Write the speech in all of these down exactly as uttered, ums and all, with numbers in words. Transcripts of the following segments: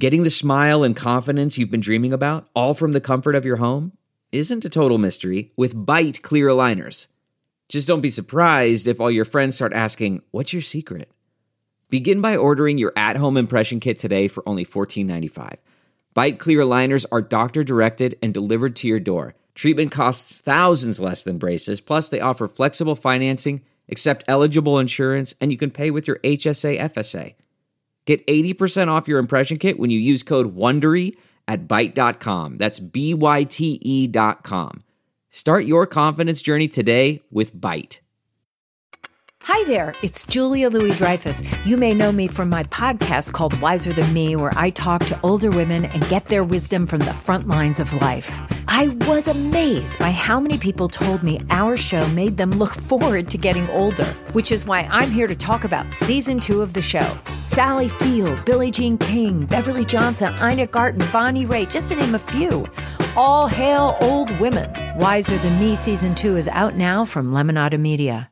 Getting the smile and confidence you've been dreaming about, all from the comfort of your home, isn't a total mystery with Byte clear aligners. Just don't be surprised if all your friends start asking, "What's your secret?" Begin by ordering your at-home impression kit today for only fourteen ninety-five. Byte clear aligners are doctor-directed and delivered to your door. Treatment costs thousands less than braces, plus they offer flexible financing, accept eligible insurance, and you can pay with your H S A F S A. Get eighty percent off your impression kit when you use code WONDERY at byte dot com. That's B Y T E dot com. Start your confidence journey today with Byte. Hi there, it's Julia Louis-Dreyfus. You may know me from my podcast called Wiser Than Me, where I talk to older women and get their wisdom from the front lines of life. I was amazed by how many people told me our show made them look forward to getting older, which is why I'm here to talk about season two of the show. Sally Field, Billie Jean King, Beverly Johnson, Ina Garten, Bonnie Raitt, just to name a few. All hail old women. Wiser Than Me season two is out now from Lemonada Media.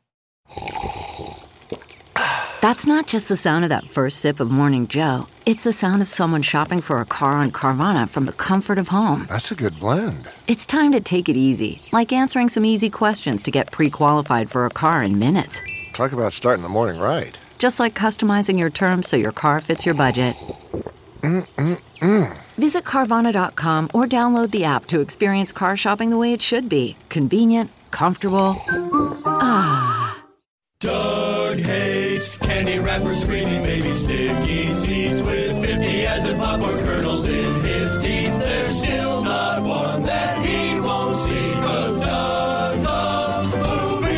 That's not just the sound of that first sip of Morning Joe. It's the sound of someone shopping for a car on Carvana from the comfort of home. That's a good blend. It's time to take it easy, like answering some easy questions to get pre-qualified for a car in minutes. Talk about starting the morning right. Just like customizing your terms so your car fits your budget. Mm-mm-mm. Visit Carvana dot com or download the app to experience car shopping the way it should be. Convenient, comfortable. Ah. Doug hates candy wrappers, screaming baby sticky seeds with fifty as in popcorn kernels in his teeth. There's still not one that he won't see, 'cause Doug loves movies.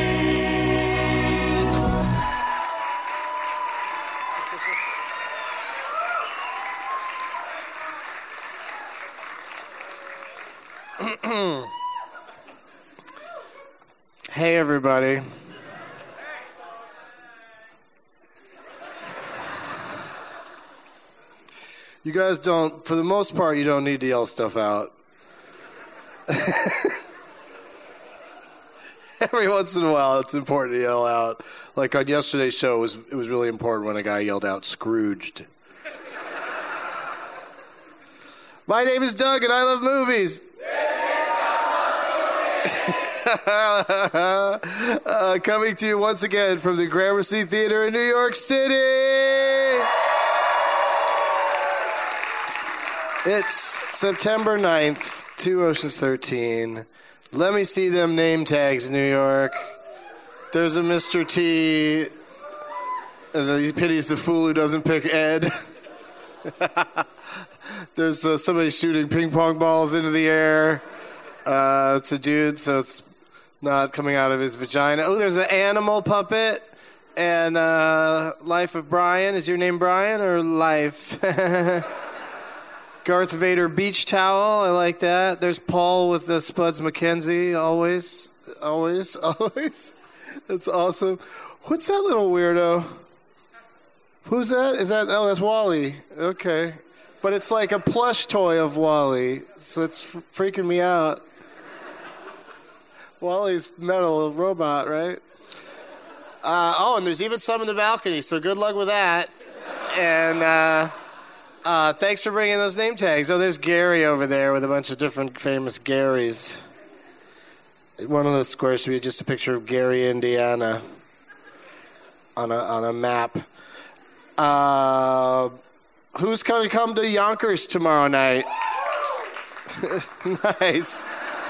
Hey, everybody. You guys don't, for the most part, you don't need to yell stuff out. Every once in a while, it's important to yell out. Like on yesterday's show, it was, it was really important when a guy yelled out, "Scrooged." My name is Doug, and I love movies. uh, coming to you once again from the Gramercy Theater in New York City. It's September ninth, two Oceans thirteen. Let me see them name tags, New York. There's a Mister T, and he pities the fool who doesn't pick Ed. There's uh, somebody shooting ping pong balls into the air. Uh, it's a dude, so it's not coming out of his vagina. Oh, there's an animal puppet. And uh, Life of Brian. Is your name Brian or Life? Darth Vader beach towel. I like that. There's Paul with the Spuds McKenzie. Always. Always. Always. That's awesome. What's that little weirdo? Who's that? Is that? Oh, that's Wally. Okay. But it's like a plush toy of Wally. So it's f- freaking me out. Wally's metal robot, right? Uh, oh, and there's even some in the balcony, so good luck with that. And uh, uh, thanks for bringing those name tags. Oh, there's Gary over there with a bunch of different famous Garys. One of those squares should be just a picture of Gary, Indiana, on a on a map. Uh, who's going to come to Yonkers tomorrow night? Nice.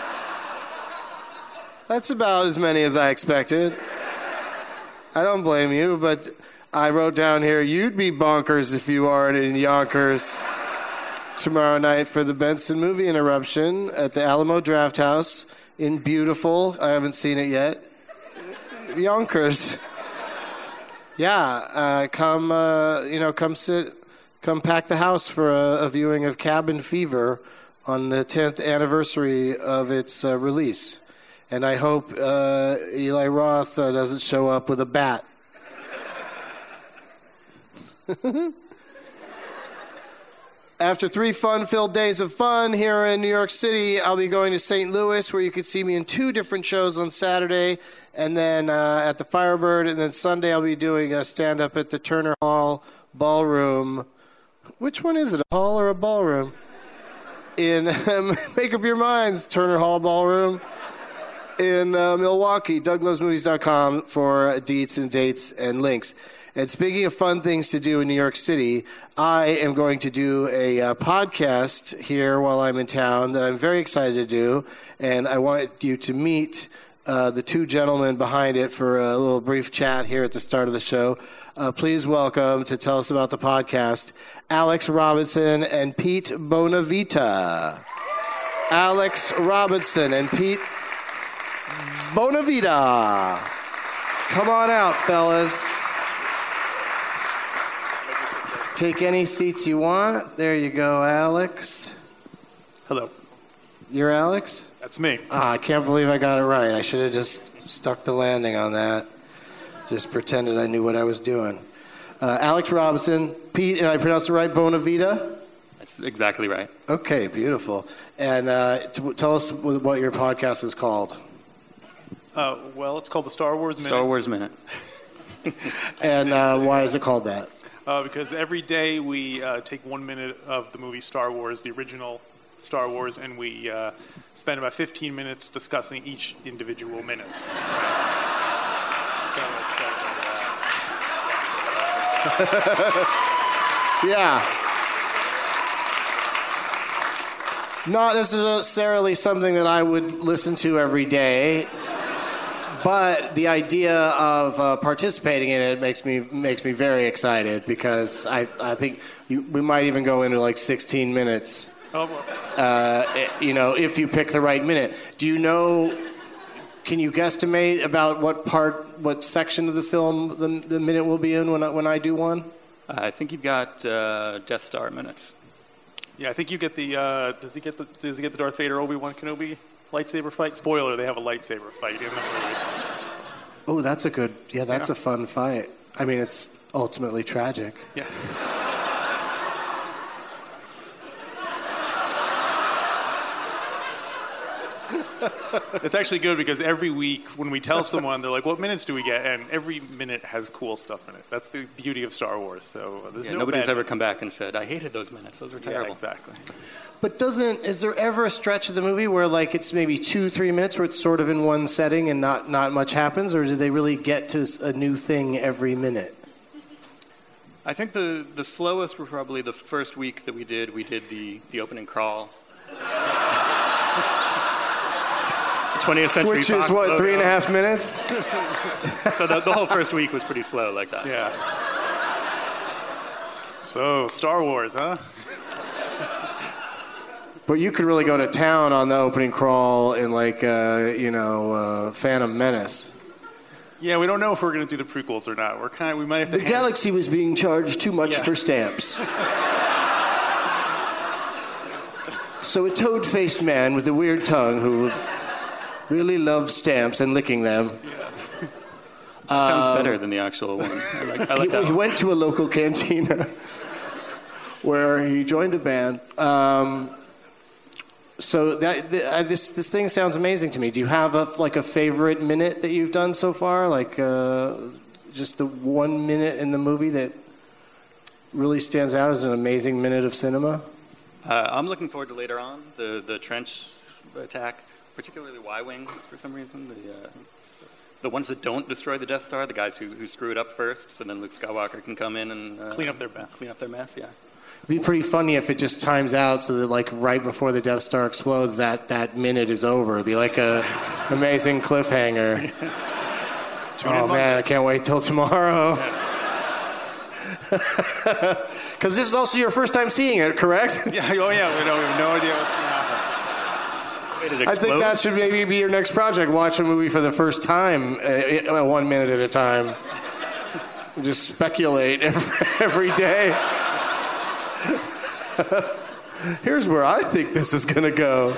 That's about as many as I expected. I don't blame you, but I wrote down here, you'd be bonkers if you aren't in Yonkers tomorrow night for the Benson Movie Interruption at the Alamo Drafthouse in beautiful, I haven't seen it yet, Yonkers. Yeah, uh, come, uh, you know, come sit, come pack the house for a, a viewing of Cabin Fever on the tenth anniversary of its uh, release. And I hope uh, Eli Roth uh, doesn't show up with a bat. After three fun-filled days of fun here in New York City, I'll be going to Saint Louis, where you can see me in two different shows on Saturday, and then uh, at the Firebird, and then Sunday I'll be doing a stand-up at the Turner Hall Ballroom. Which one is it, a hall or a ballroom? In um, Make Up Your Minds, Turner Hall Ballroom in uh, Milwaukee. Doug Loves Movies dot com for deets and dates and links. And speaking of fun things to do in New York City, I am going to do a uh, podcast here while I'm in town that I'm very excited to do. And I want you to meet uh, the two gentlemen behind it for a little brief chat here at the start of the show. Uh, please welcome to tell us about the podcast, Alex Robinson and Pete Bonavita. Alex Robinson and Pete Bonavita. Come on out, fellas. Take any seats you want. There you go, Alex. Hello. You're Alex? That's me. Ah, I can't believe I got it right. I should have just stuck the landing on that. Just pretended I knew what I was doing. Uh, Alex Robinson, Pete, and I pronounced it right, Bonavita? That's exactly right. Okay, beautiful. And uh, t- tell us what your podcast is called. Uh, well, it's called the Star Wars Minute. Star Wars Minute. And uh, why is it called that? Uh, because every day we uh, take one minute of the movie Star Wars, the original Star Wars, and we uh, spend about fifteen minutes discussing each individual minute. So it's, uh, Yeah. Not necessarily something that I would listen to every day. But the idea of uh, participating in it makes me makes me very excited because I, I think you, we might even go into like sixteen minutes. Oh, well. Uh, you know, if you pick the right minute. Do you know? Can you guesstimate about what part, what section of the film the, the minute will be in when I, when I do one? Uh, I think you've got uh, Death Star minutes. Yeah, I think you get the. Uh, does he get the? Does he get the Darth Vader Obi-Wan Kenobi lightsaber fight? Spoiler: they have a lightsaber fight in the movie. Oh, that's a good. Yeah, that's Yeah. a fun fight. I mean, it's ultimately tragic. Yeah. It's actually good because every week when we tell someone, they're like, what minutes do we get? And every minute has cool stuff in it. That's the beauty of Star Wars. So uh, there's Yeah, no nobody's bad ever minutes. come back and said, I hated those minutes. Those were terrible. Yeah, exactly. But doesn't is there ever a stretch of the movie where like it's maybe two, three minutes where it's sort of in one setting and not, not much happens, or do they really get to a new thing every minute? I think the, the slowest were probably the first week that we did. We did the, the opening crawl. twentieth Century Which Fox is what, logo. three and a half minutes? So the, the whole first week was pretty slow like that. Yeah. So, Star Wars, huh? But you could really go to town on the opening crawl in like, uh, you know, uh, Phantom Menace. Yeah, we don't know if we're going to do the prequels or not. We're kind of, we might have to. The galaxy was being charged too much Yeah. for stamps. So a toad-faced man with a weird tongue who really loves stamps and licking them. Sounds better than the actual one. I like, I like he, that he one. went to a local cantina where he joined a band. Um, so that th- uh, this this thing sounds amazing to me. Do you have a like a favorite minute that you've done so far? Like uh, just the one minute in the movie that really stands out as an amazing minute of cinema? Uh, I'm looking forward to later on, the, the trench attack, particularly Y-Wings for some reason. The, uh, the ones that don't destroy the Death Star, the guys who, who screw it up first, so then Luke Skywalker can come in and... Uh, Clean up their mess. Clean up their mess, yeah. It'd be pretty funny if it just times out so that, like, right before the Death Star explodes, that, that minute is over. It'd be like a amazing cliffhanger. Oh, man, I can't wait till tomorrow. Because this is also your first time seeing it, correct? Yeah, oh yeah, we don't we have no idea what's going to happen. Wait, it I think that explodes? should maybe be your next project. Watch a movie for the first time, uh, one minute at a time. Just speculate every, every day. Here's where I think this is going to go.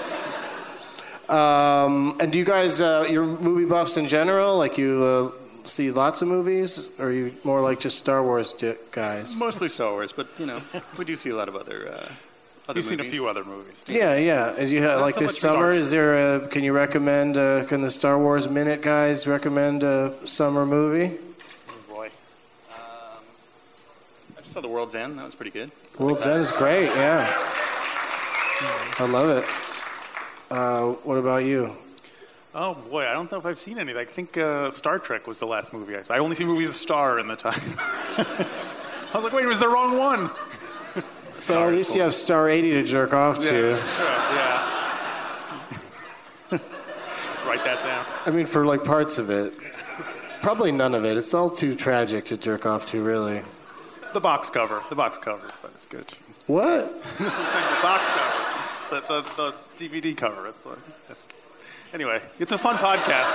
Um, and do you guys, uh, you're movie buffs in general? Like you uh, see lots of movies? Or are you more like just Star Wars di- guys? Mostly Star Wars, but, you know, we do see a lot of other, uh, other You've seen a movies. few other movies. Yeah, yeah. And you have, Not like so this much summer, Star- is there a, can you recommend, uh, can the Star Wars Minute guys recommend a summer movie? Oh boy. Um, I've saw The World's End. That was pretty good. World's End is great, yeah. I love it. Uh, what about you? Oh, boy, I don't know if I've seen any. I think uh, Star Trek was the last movie I saw. I only see movies of Star in the time. I was like, wait, it was the wrong one. So at least you have Star eighty to jerk off to. Yeah, yeah. Write that down. I mean, for like parts of it. Probably none of it. It's all too tragic to jerk off to, really. The box cover. The box cover is but it's good. What? I'm saying the box cover. The, the, the D V D cover. It's like, it's, anyway, it's a fun podcast.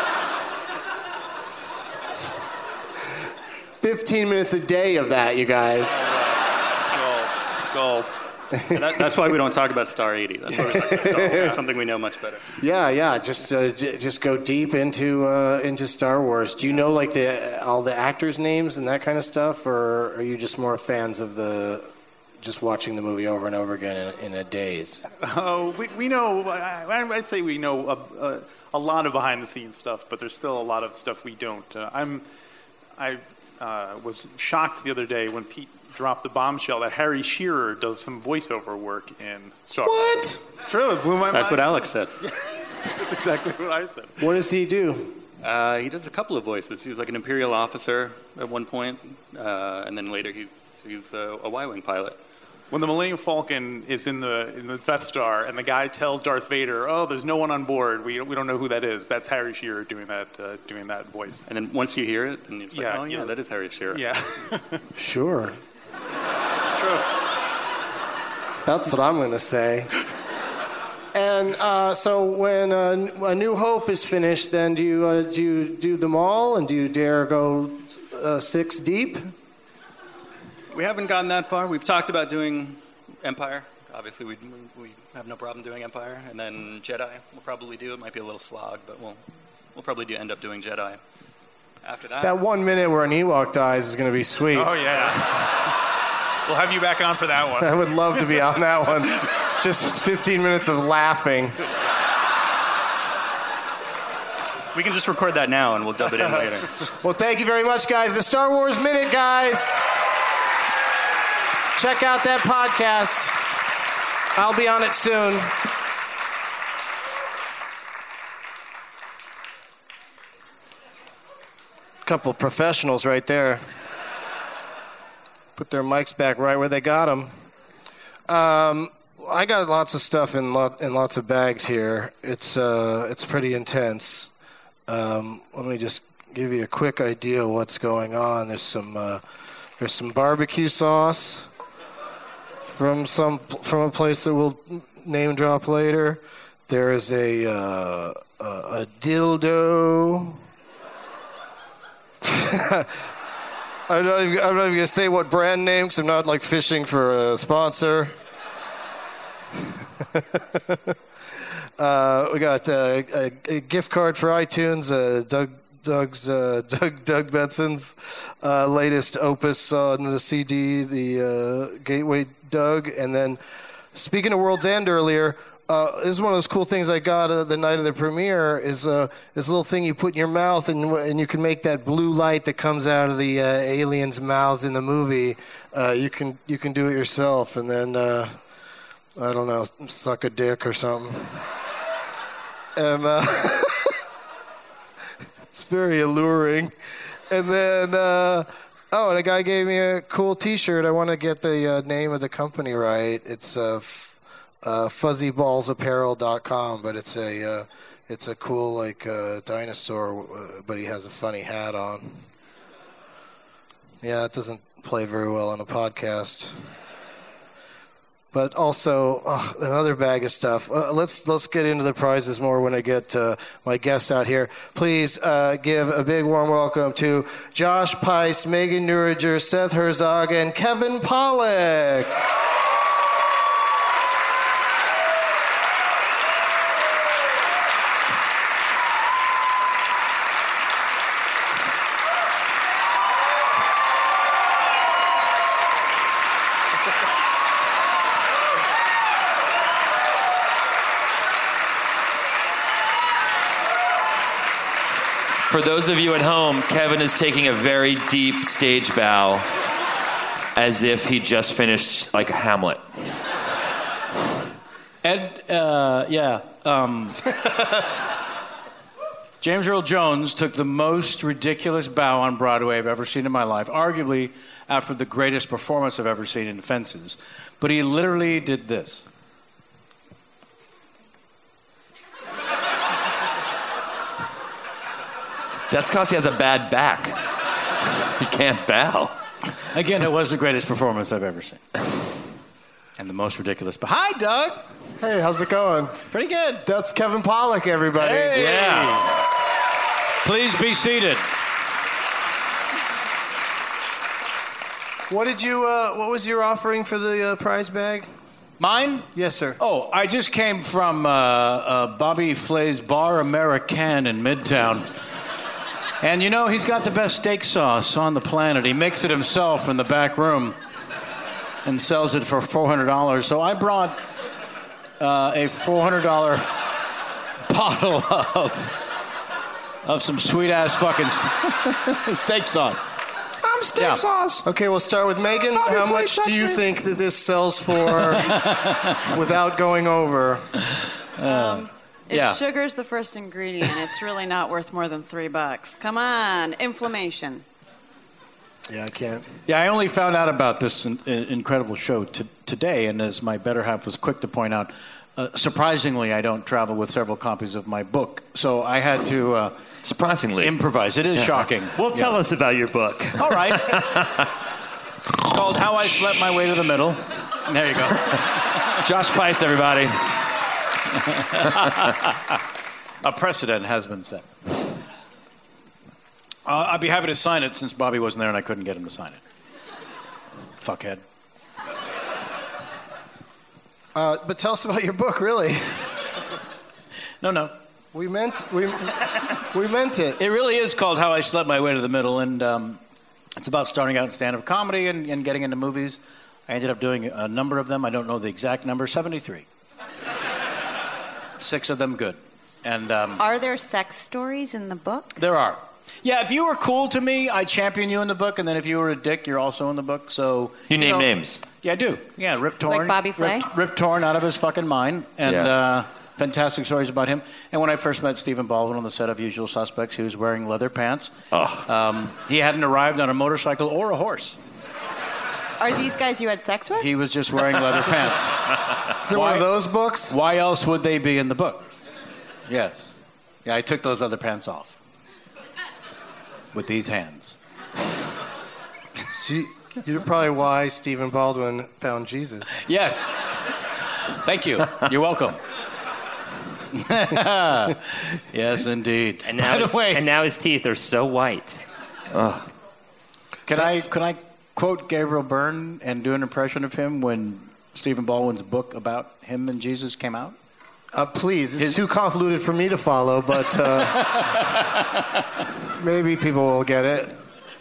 Fifteen minutes a day of that, you guys. Gold. And that, that's why we don't talk about Star eighty. That's why we're talking about Star Wars. It's something we know much better. Yeah, yeah. Just uh, j- just go deep into uh, into Star Wars. Do you know like the all the actors' names and that kind of stuff, or are you just more fans of the just watching the movie over and over again in, in a daze? Oh, we we know. I, I'd say we know a, a, a lot of behind the scenes stuff, but there's still a lot of stuff we don't. Uh, I'm I uh, was shocked the other day when Pete dropped the bombshell that Harry Shearer does some voiceover work in Star Wars. What? It's true. It blew my That's mind. what Alex said. That's exactly what I said. What does he do? Uh, he does a couple of voices. He was like an Imperial officer at one point, uh, and then later he's he's a, a Y-wing pilot. When the Millennium Falcon is in the in the Death Star, and the guy tells Darth Vader, "Oh, there's no one on board. We we don't know who that is." That's Harry Shearer doing that uh, doing that voice. And then once you hear it, then it's like, Yeah, oh yeah, yeah. that is Harry Shearer. Yeah, Sure. it's true. That's what I'm going to say. And uh, so when uh, A New Hope is finished, then do you uh, do you do them all, and do you dare go uh, six deep? We haven't gotten that far. We've talked about doing Empire. Obviously, we we have no problem doing Empire, and then Jedi. We'll probably do. It might be a little slog, but we'll we'll probably do end up doing Jedi. After that, That one minute where an Ewok dies is going to be sweet. Oh yeah. We'll have you back on for that one. I would love to be on that one. Just fifteen minutes of laughing. we can just record that now, and we'll dub it in later. Well, thank you very much, guys. The Star Wars Minute, guys. Check out that podcast. I'll be on it soon. Couple of professionals right there. Put their mics back right where they got them. Um, I got lots of stuff in, lot, in lots of bags here. It's uh, it's pretty intense. Um, let me just give you a quick idea of what's going on. There's some uh, there's some barbecue sauce from some from a place that we'll name drop later. There is a uh, a, a dildo. I'm not even, I'm not even going to say what brand name because I'm not like fishing for a sponsor. uh, we got uh, a, a gift card for iTunes. Uh, Doug Doug's uh, Doug Doug Benson's uh, latest opus on the C D, the uh, Gateway Doug. And then speaking of World's End earlier. Uh, this is one of those cool things I got uh, the night of the premiere is uh, this little thing you put in your mouth and and you can make that blue light that comes out of the uh, aliens' mouths in the movie. Uh, you can you can do it yourself and then uh, I don't know, suck a dick or something. And uh, it's very alluring. And then uh, oh, and a guy gave me a cool T-shirt. I want to get the uh, name of the company right. It's uh, Uh, fuzzy balls apparel dot com, but it's a uh, it's a cool like uh, dinosaur, uh, but he has a funny hat on. Yeah, it doesn't play very well on a podcast. But also uh, another bag of stuff. Uh, let's let's get into the prizes more when I get uh, my guests out here. Please uh, give a big warm welcome to Josh Peiss, Megan Neuriger, Seth Herzog, and Kevin Pollak. For those of you at home, Kevin is taking a very deep stage bow as if he just finished like a Hamlet. Ed, uh, yeah. Um, James Earl Jones took the most ridiculous bow on Broadway I've ever seen in my life, arguably after the greatest performance I've ever seen in Fences. But he literally did this. That's because he has a bad back. He can't bow. Again, it was the greatest performance I've ever seen. And the most ridiculous. But hi, Doug. Hey, how's it going? Pretty good. That's Kevin Pollak, everybody. Hey. Yeah. Please be seated. What did you? Uh, what was your offering for the uh, prize bag? Mine? Yes, sir. Oh, I just came from uh, uh, Bobby Flay's Bar American in Midtown. And you know, he's got the best steak sauce on the planet. He makes it himself in the back room and sells it for four hundred dollars. So I brought uh, a four hundred dollars bottle of of some sweet-ass fucking steak sauce. I'm steak Yeah. sauce. Okay, we'll start with Megan. Bobby How Flay much touched do you me. think that this sells for without going over? Uh, If Yeah. sugar's the first ingredient, it's really not worth more than three bucks. Come on, inflammation. Yeah, I can't. Yeah, I only found out about this in, in, incredible show t- today, and as my better half was quick to point out, uh, surprisingly, I don't travel with several copies of my book, so I had to uh, Surprisingly. improvise. It is shocking. Well, tell us about your book. All right. It's called How I Slept My Way to the Middle. And there you go. Josh Pice, everybody. A precedent has been set. Uh, I'd be happy to sign it since Bobby wasn't there and I couldn't get him to sign it. Fuckhead. Uh, but tell us about your book, really. No, no. We meant we we meant it. It really is called How I Slept My Way to the Middle, and um, it's about starting out in stand-up comedy and, and getting into movies. I ended up doing a number of them. I don't know the exact number, seventy-three. Six of them good. And um, Are there sex stories in the book? there are. Yeah, if you were cool to me, I champion you in the book, and then if you were a dick, you're also in the book. So You name know- names. Yeah, I do. Yeah, Rip Torn. Like Bobby Flay? Rip, Rip Torn out of his fucking mind. And Yeah. uh, fantastic stories about him. And when I first met Stephen Baldwin on the set of Usual Suspects, he was wearing leather pants. Oh. Um, he hadn't arrived on a motorcycle or a horse. Are these guys you had sex with? He was just wearing leather pants. Is it one of those books? Why else would they be in the book? Yes. Yeah, I took those leather pants off. With these hands. See, you're probably why Stephen Baldwin found Jesus. Yes. Thank you. You're welcome. Yes, indeed. And now, By the his, way, and now his teeth are so white. can I can I quote Gabriel Byrne and do an impression of him when Stephen Baldwin's book about him and Jesus came out? Uh, please, it's too convoluted for me to follow, but uh, maybe people will get it.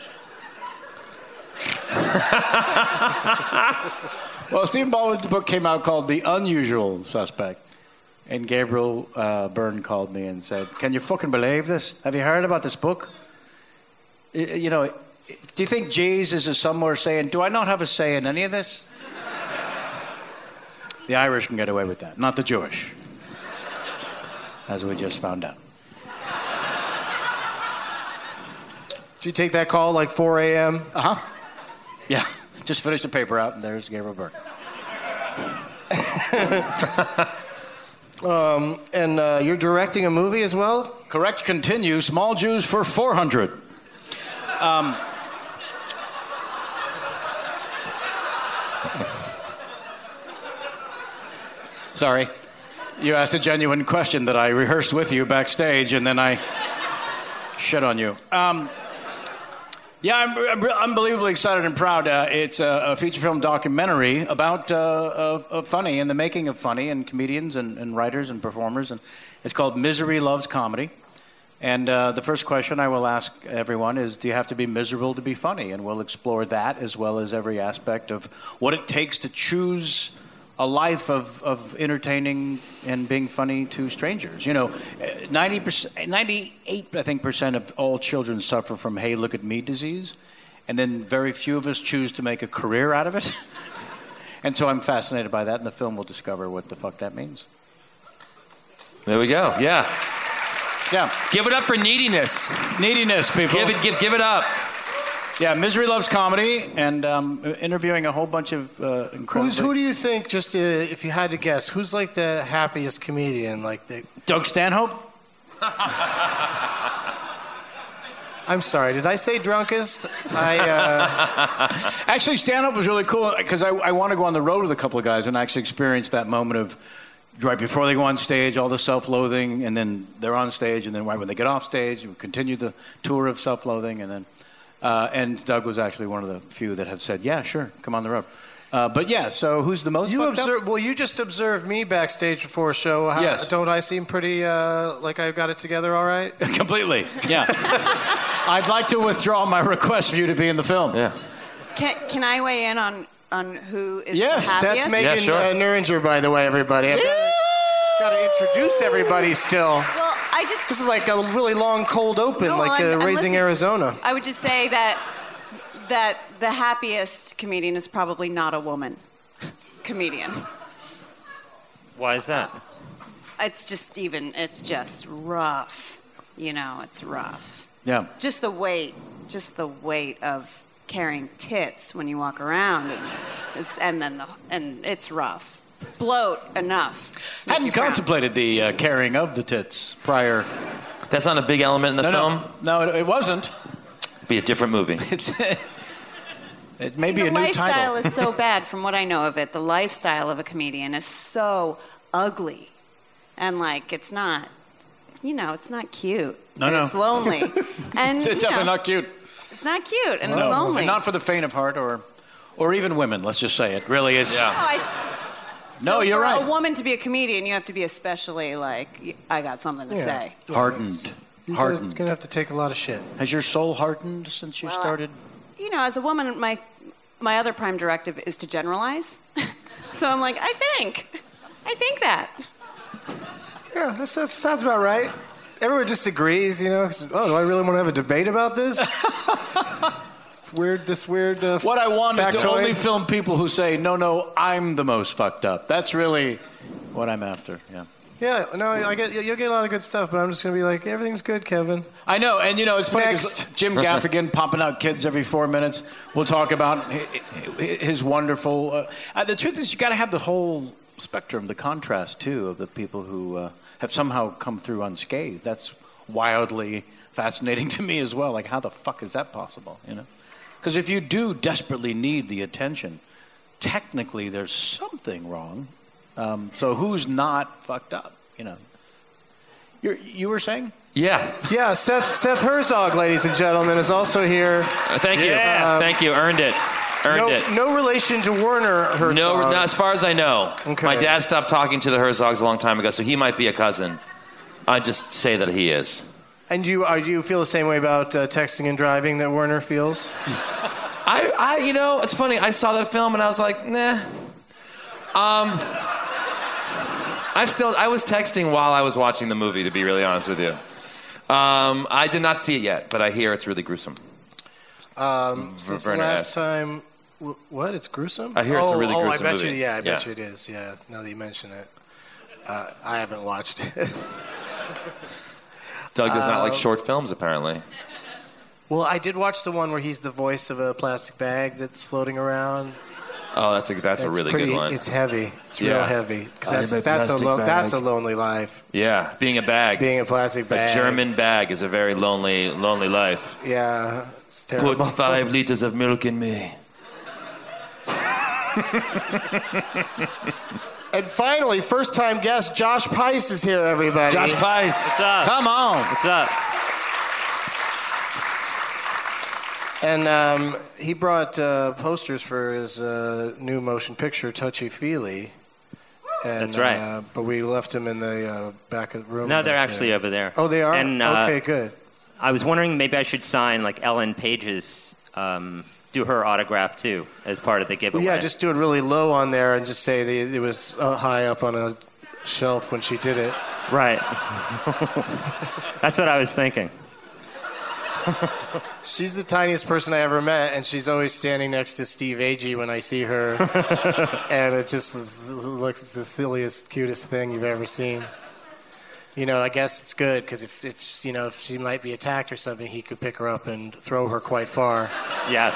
Well, Stephen Baldwin's book came out called The Unusual Suspect. And Gabriel uh, Byrne called me and said, can you fucking believe this? Have you heard about this book? Y- You know, do you think Jesus is somewhere saying, do I not have a say in any of this? The Irish can get away with that, not the Jewish. As we just found out. Did you take that call like four a.m.? Uh-huh. Yeah, just finished the paper out and there's Gabriel Byrne. Um, and uh, you're directing a movie as well? Correct, continue. Small Jews for four hundred. Um, sorry. You asked a genuine question that I rehearsed with you backstage, and then I shit on you. Um, yeah, I'm, I'm unbelievably excited and proud. Uh, it's a, a feature film documentary about uh, uh, uh, funny and the making of funny and comedians and, and writers and performers. And it's called Misery Loves Comedy. And uh, the first question I will ask everyone is, do you have to be miserable to be funny? And we'll explore that as well as every aspect of what it takes to choose a life of, of entertaining and being funny to strangers. You know, ninety percent, ninety-eight, I think, percent of all children suffer from "Hey, look at me" disease. and then very few of us choose to make a career out of it. And so I'm fascinated by that, and the film will discover what the fuck that means. There we go. Yeah. Yeah. Give it up for neediness. Neediness, people. Give it. Give. Give it up. Yeah, Misery Loves Comedy, and um, interviewing a whole bunch of uh, incredible. Who's, who do you think, just uh, if you had to guess, who's like the happiest comedian? Like the Doug Stanhope? I'm sorry, did I say drunkest? I uh... Actually, Stanhope was really cool because I, I want to go on the road with a couple of guys and actually experience that moment of right before they go on stage, all the self-loathing, and then they're on stage, and then right when they get off stage, you continue the tour of self-loathing, and then. Uh, and Doug was actually one of the few that have said, yeah, sure, come on the road. Uh, but yeah, so who's the most you fucked observe, up? Well, you just observed me backstage before a show. How, Yes. Don't I seem pretty, uh, like I've got it together all right? Completely, yeah. I'd like to withdraw my request for you to be in the film. Yeah. Can, can I weigh in on, on who is Yes, the happiest? that's Megan Yeah, sure. uh, Nuringer, by the way, everybody. I've got to introduce everybody still. Well, I just... This is like a really long cold open, No, like I'm- uh, I'm Raising listening. Arizona. I would just say that that the happiest comedian is probably not a woman comedian. Why is that? It's just even, it's just rough. You know, it's rough. Yeah. Just the weight, just the weight of carrying tits when you walk around, and, it's- and then the, and it's rough. Bloat enough. Make Hadn't you frown. contemplated the uh, carrying of the tits prior. That's not a big element in the no, film. No, no, it, it wasn't. Be a different movie. It's it may be the a new lifestyle title. is so bad, from what I know of it. The lifestyle of a comedian is so ugly, and like it's not, you know, it's not cute. No, and no. It's lonely, and It's you definitely know, not cute. It's not cute, and No, it's lonely. and not for the faint of heart, or, or even women. Let's just say it really is. No, I, No, so you're for right. a woman to be a comedian, you have to be especially like, I got something to Yeah. say. Hardened. You're Hardened. going to have to take a lot of shit. Has your soul hardened since you Well, started? You know, as a woman, my my other prime directive is to generalize. So I'm like, I think, I think that. Yeah, that sounds, sounds about right. Everyone just agrees, you know. 'Cause, oh, do I really want to have a debate about this? It's weird, this weird. Uh, What I want is to factoid. only film people who say, no, no, I'm the most fucked up. That's really what I'm after, yeah. Yeah, no, I get you'll get a lot of good stuff, but I'm just gonna be like, everything's good, Kevin. I know, and you know, it's funny because Next. Jim Gaffigan popping out kids every four minutes. We'll talk about hi- hi- his wonderful. Uh, uh, the truth is, you got to have the whole spectrum, the contrast too, of the people who uh, have somehow come through unscathed. That's wildly fascinating to me as well. Like, how the fuck is that possible? You know, because if you do desperately need the attention, technically there's something wrong. Um, so who's not fucked up? You know, You're, you were saying? Yeah. Yeah, Seth Seth Herzog, ladies and gentlemen, is also here. Uh, thank you. Yeah. Thank you. Earned it. Earned no, it. no relation to Werner Herzog. No, no, as far as I know. Okay. My dad stopped talking to the Herzogs a long time ago, so he might be a cousin. I just say that he is. And you, are, you feel the same way about uh, texting and driving that Werner feels? I, I, you know, it's funny. I saw that film and I was like, nah. Um, I still, I was texting while I was watching the movie, to be really honest with you. Um, I did not see it yet, but I hear it's really gruesome. Um, since the Werner last asked. time, w- what? It's gruesome? I hear it's oh, a really oh, gruesome I bet movie. you, yeah, I bet Yeah. you it is. Yeah, now that you mention it, uh, I haven't watched it. Doug does not like Um, short films, apparently. Well, I did watch the one where he's the voice of a plastic bag that's floating around. Oh, that's a that's a It's really pretty, good one. It's heavy. It's Yeah. real heavy. 'Cause I'm that's a that's a plastic lo- bag. that's a lonely life. Yeah, being a bag. Being a plastic bag. A German bag is a very lonely, lonely life. Yeah, it's terrible. Put five liters of milk in me. And finally, first-time guest Josh Pice is here, everybody. Josh Pice. What's up? Come on. What's up? And um, he brought uh, posters for his uh, new motion picture, Touchy Feely. And, That's right. Uh, but we left him in the uh, back of the room. No, they're back actually there. over there. Oh, they are? And, uh, okay, good. I was wondering maybe I should sign like Ellen Page's, um, do her autograph too as part of the Well, giveaway. yeah, just do it really low on there and just say that it was uh, high up on a shelf when she did it. Right. That's what I was thinking. She's the tiniest person I ever met, and she's always standing next to Steve Agee when I see her. And it just looks the silliest, cutest thing you've ever seen. You know, I guess it's good, because if, if, you know, if she might be attacked or something, he could pick her up and throw her quite far. Yes.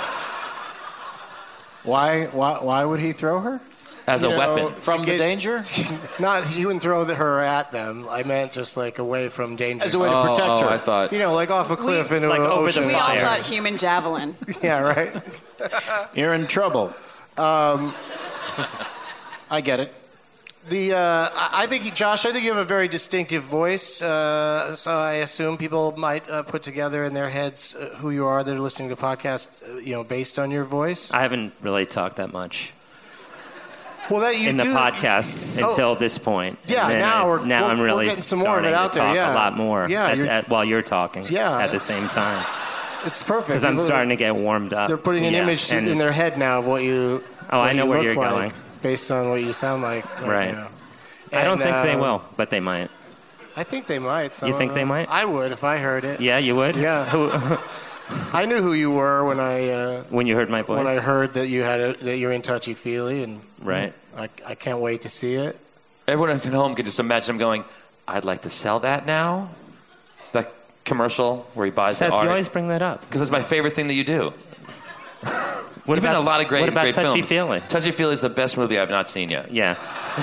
Why, why, why would he throw her? As You a know, weapon. From to the get- danger? Not, he wouldn't throw the, her at them. I meant just, like, away from danger. As a way to Oh, protect oh, her. I thought. You know, like off a cliff We- into like an over the ocean. We all fire. thought human javelin. Yeah, right? You're in trouble. Um, I get it. The uh, I I think, you- Josh, I think you have a very distinctive voice. Uh, so I assume people might uh, put together in their heads uh, who you are that are listening to the podcast, uh, you know, based on your voice. I haven't really talked that much Well, that you in the do- podcast Oh. until this point. Yeah, And then now I- we're- now we're- I'm we're really getting some more of it starting out to there, talk yeah. a lot more Yeah, at, you're- at, while you're talking. Yeah, at the it's- same time. It's perfect. Because I'm People- starting to get warmed up. They're putting an Yeah, image and- in their head now of what you. Oh, what I know you where look you're like going. based on what you sound like. Right. Right. now. I don't And, think they uh, will, but they might. I think they might. some You of think they them. might? I would if I heard it. Yeah, you would? Yeah. Who, I knew who you were when I uh, when you heard my voice? when I heard that you had a, that you're in touchy feely, and Right. I, I can't wait to see it. Everyone at home can just imagine him going, I'd like to sell that now. That commercial where he buys Seth, the art. you always bring that up. Because it's my favorite thing that you do. What You've been in about- a lot of great, what about great Touchy films. Feely? Touchy Feely is the best movie I've not seen yet. Yeah.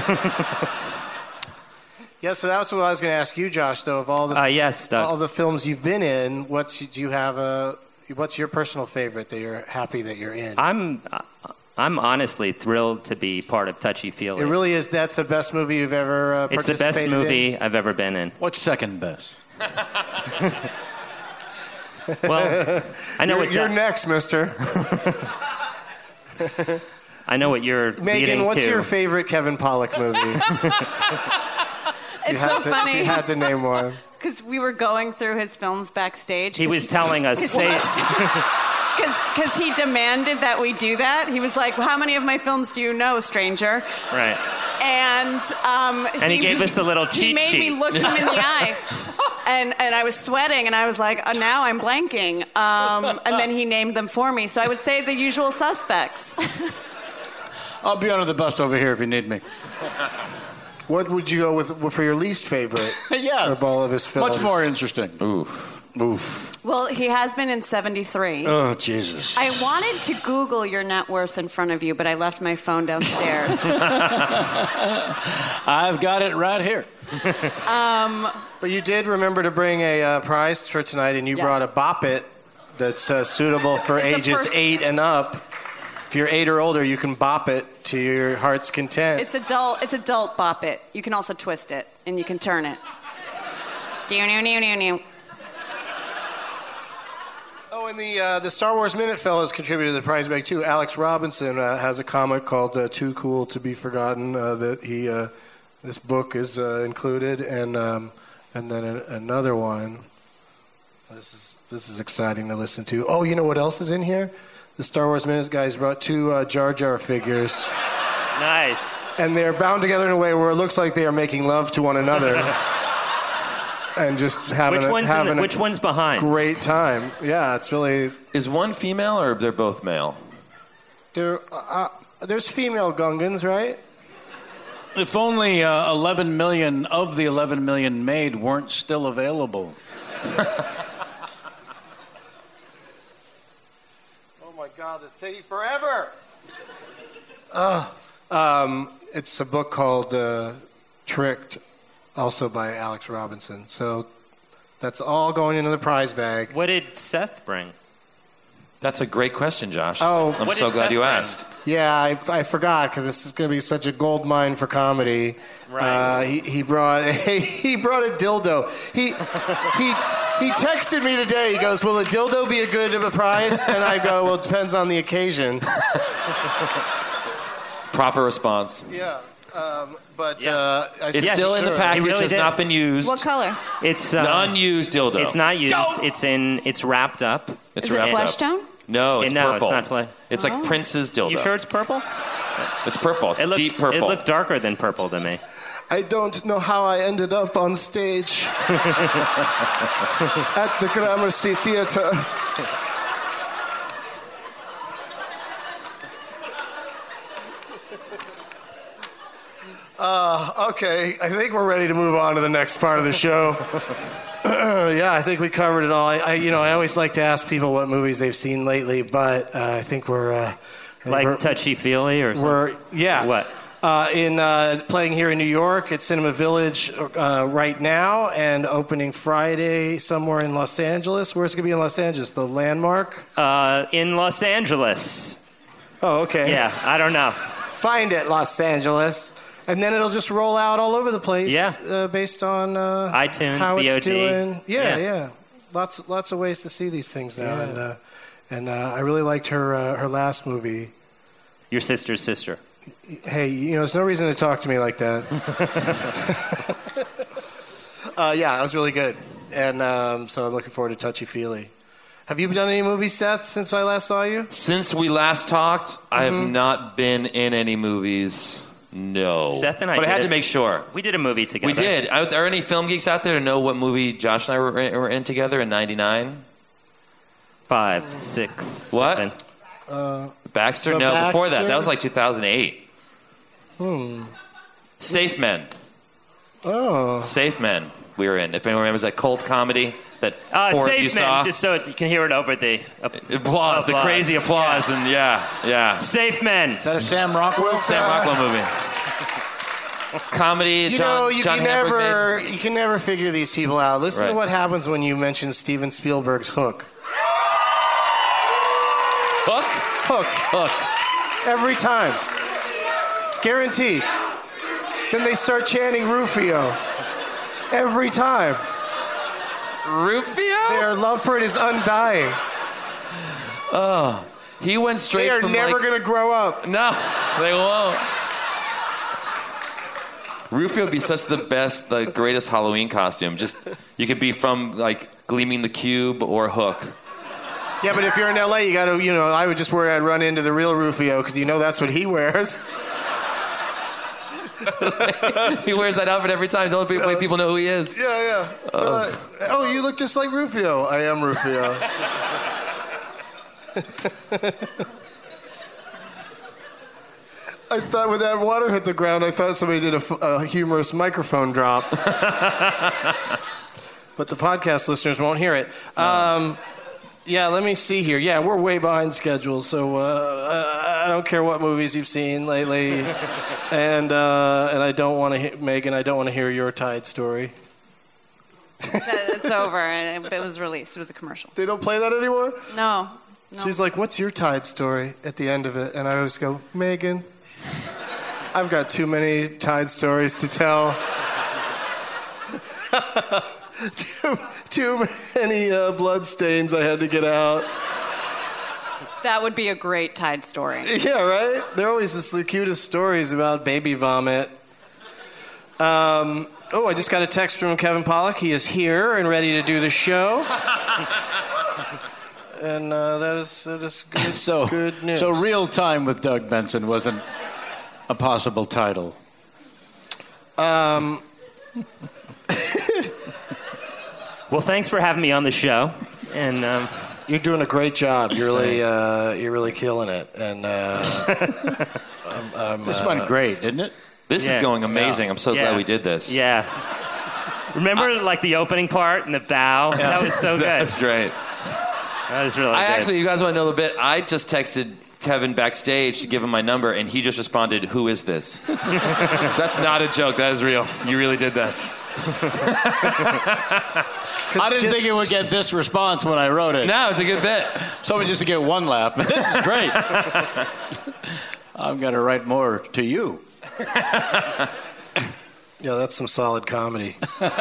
Yeah, so that's what I was going to ask you, Josh. Though, of all the Uh, yes, Doug. all the films you've been in, what's do you have a what's your personal favorite that you're happy that you're in? I'm I'm honestly thrilled to be part of Touchy Feely. It really is. That's the best movie you've ever uh, It's the best participated movie in? I've ever been in. What's second best? Well, I know you're, what you're Doug- next, Mister. I know what you're Megan, leading what's to. your favorite Kevin Pollak movie? It's had so to, funny. If you had to name one. Because we were going through his films backstage. He was telling us, say it. Because he demanded that we do that. He was like, how many of my films do you know, stranger? Right. And um, And he gave us a little He cheat made me sheet. look him in the eye. And, and I was sweating, and I was like, oh, now I'm blanking. Um, and then he named them for me. So I would say The Usual Suspects. I'll be under the bus over here if you need me. What would you go with for your least favorite Yes. of all of his films? Much more interesting. Oof. Oof. Well, he has been in seventy-three. Oh, Jesus. I wanted to Google your net worth in front of you, but I left my phone downstairs. I've got it right here. um, But you did remember to bring a uh, prize for tonight, and you Yes. brought a Bop It that's uh, suitable for It's a ages per- eight and up. If you're eight or older, you can bop it to your heart's content. it's adult. It's adult bop it. You can also twist it, and you can turn it. Oh, and the uh, the Star Wars Minute Fellows contributed to the prize bag too. Alex Robinson uh, has a comic called uh, "Too Cool to Be Forgotten" uh, that he uh, this book is uh, included, and um, and then a, another one. This is this is exciting to listen to. Oh, you know what else is in here? The Star Wars Minute guys brought two uh, Jar Jar figures. Nice. And they're bound together in a way where it looks like they are making love to one another. And just having Which a, one's, in having the, a which one's behind? great time. Yeah, it's really. Is one female or they're both male? There, uh, there's female Gungans, right? If only uh, eleven million of the eleven million made weren't still available. Oh my God, this is taking forever. Uh, um, it's a book called uh, Tricked, also by Alex Robinson. So that's all going into the prize bag. What did Seth bring? That's a great question, Josh. Oh. I'm What so did glad Seth you bring? asked. Yeah, I, I forgot because this is going to be such a gold mine for comedy. Right. Uh, he, he brought a, he brought a dildo. He he he texted me today. He goes, "Will a dildo be a good of a prize?" And I go, "Well, it depends on the occasion." Proper response. Yeah. Um, but Yeah. uh, I It's said, still in the sure. package. He really has did. not been used. what color? It's An uh, unused dildo. It's not used. It's in. It's wrapped up. It's Is it wrapped flesh up. tone? No, it's no, purple. it's not fle- It's like Prince's dildo. You sure it's purple? It's purple. It's It looked, deep purple. It looked darker than purple to me. I don't know how I ended up on stage at the Gramercy Theatre. Uh, okay, I think we're ready to move on to the next part of the show. Yeah, I think we covered it all. I, I, you know, I always like to ask people what movies they've seen lately, but uh, I think we're uh, I think Like we're, Touchy Feely or something? we're yeah. What? Uh, in uh, playing here in New York at Cinema Village uh, right now, and opening Friday somewhere in Los Angeles. Where's it gonna be in Los Angeles? The Landmark? Uh, in Los Angeles. Oh, okay. Yeah, I don't know. Find it, Los Angeles. And then it'll just roll out all over the place. Yeah. Uh, based on uh, iTunes, how V O D. it's doing. Yeah, Yeah. yeah, Lots, lots of ways to see these things now. Yeah. And uh, and uh, I really liked her uh, her last movie. Your sister's sister. Hey, you know, there's no reason to talk to me like that. uh, yeah, that was really good. And um, so I'm looking forward to Touchy Feely. Have you done any movies, Seth, since I last saw you? Since we last talked, I have Mhm. not been in any movies. No. Seth and I But I did had it. to make sure. We did a movie together. We did. Are there any film geeks out there to know what movie Josh and I were in, were in together in ninety-nine? Five, six, What? seven. Uh, Baxter? The No, before that. Baxter? That was like two thousand eight. Hmm. Safe Men. Oh. Safe Men we were in. If anyone remembers that cult comedy that Uh, four of you Safe Men, saw. just so you can hear it over the ap- Applause, the crazy applause, Yeah. and yeah, yeah. Safe Men. Is that a Sam Rockwell? Sam Rockwell movie. Comedy, You John, know, you John can Hamburg never made. you can never figure these people out. Listen Right. to what happens when you mention Steven Spielberg's Hook. Hook? Hook. Hook. Every time. Guaranteed. Then they start chanting Rufio. Every time. Rufio? Their love for it is undying. Oh, he went straight They are from never like, going to grow up. No, they won't. Rufio would be such the best, the greatest Halloween costume. Just you could be from like Gleaming the Cube or Hook. Yeah, but if you're in L A, you got to, you know, I would just worry I'd run into the real Rufio because you know that's what he wears. He wears that outfit every time. The only way people know who he is. Yeah, yeah. Oh. Uh, oh, you look just like Rufio. I am Rufio. I thought when that water hit the ground, I thought somebody did a, f- a humorous microphone drop. But the podcast listeners won't hear it. Um, yeah, let me see here. Yeah, we're way behind schedule, so uh, I don't care what movies you've seen lately. and uh, and I don't want to, he- Megan, I don't want to hear your Tide story. It's over. It was released. It was a commercial. They don't play that anymore? No. no. She's like, what's your Tide story at the end of it? And I always go, Megan, I've got too many Tide stories to tell. too, too many uh, blood stains I had to get out. That would be a great Tide story. Yeah, right? They're always just the cutest stories about baby vomit. Um, oh, I just got a text from Kevin Pollak. He is here and ready to do the show. And uh, that is that is good, So, good news. so Real Time with Doug Benson wasn't a possible title. Um, Well, thanks for having me on the show. And um, you're doing a great job. You're really uh, you're really killing it. And uh, I'm, I'm, This uh, went great, didn't it? This Yeah. is going amazing. I'm so Yeah. glad we did this. yeah. Remember, like, the opening part and the bow? That was so good. That's great. That was really I good. actually, you guys want to know a bit? I just texted Kevin backstage to give him my number, and he just responded, "Who is this?" That's not a joke. That is real. You really did that. I didn't think it would get this response when I wrote it. No, it's a good bit. So just to get one laugh, but this is great. I'm going to write more to you. Yeah, that's some solid comedy.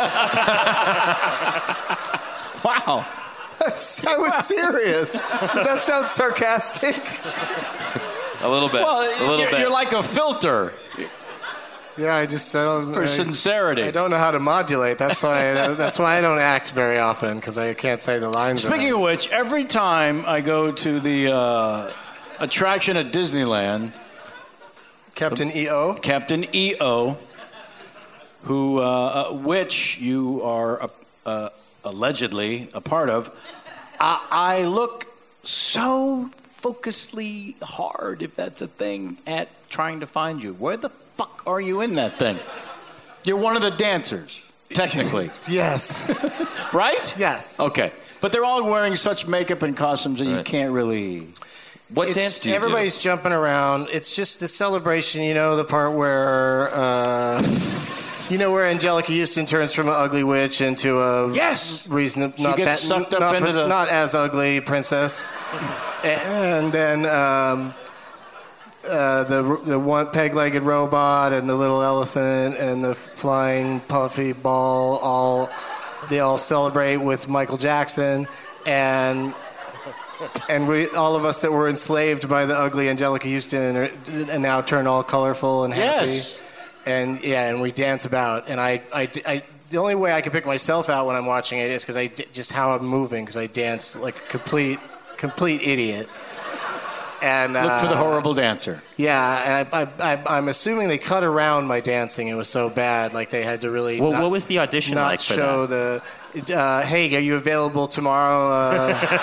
Wow. I was serious. Did that sound sarcastic? A little bit. Well, a little you're, bit. you're like a filter Yeah, I just I don't for I, sincerity. I don't know how to modulate. That's why I, that's why I don't act very often because I can't say the lines. Speaking of which, every time I go to the uh, attraction at Disneyland, Captain E O? Captain E O, who, uh, which you are uh, uh, allegedly a part of. I, I look so focusedly hard, if that's a thing, at trying to find you. Where the fuck are you in that thing? You're one of the dancers, technically. Yes. Right? Yes. Okay. But they're all wearing such makeup and costumes that Right. you can't really... What It's- dance do you Everybody's do? jumping around. It's just the celebration, you know, the part where, uh, you know, where Angelica Houston turns from an ugly witch into a Yes! reason She not gets that, sucked up not, into the- not as ugly princess, and then um, uh, the the one peg-legged robot and the little elephant and the flying puffy ball all they all celebrate with Michael Jackson and. And we, all of us that were enslaved by the ugly Angelica Houston, are, and now turn all colorful and happy. Yes. And yeah, and we dance about. And I, I, I the only way I can pick myself out when I'm watching it is because I just how I'm moving because I dance like a complete, complete idiot. And Look uh, for the horrible dancer. Yeah, and I, I, I, I'm assuming they cut around my dancing. It was so bad, like they had to really. Well, not, what was the audition not like for show the. Uh, hey, are you available tomorrow?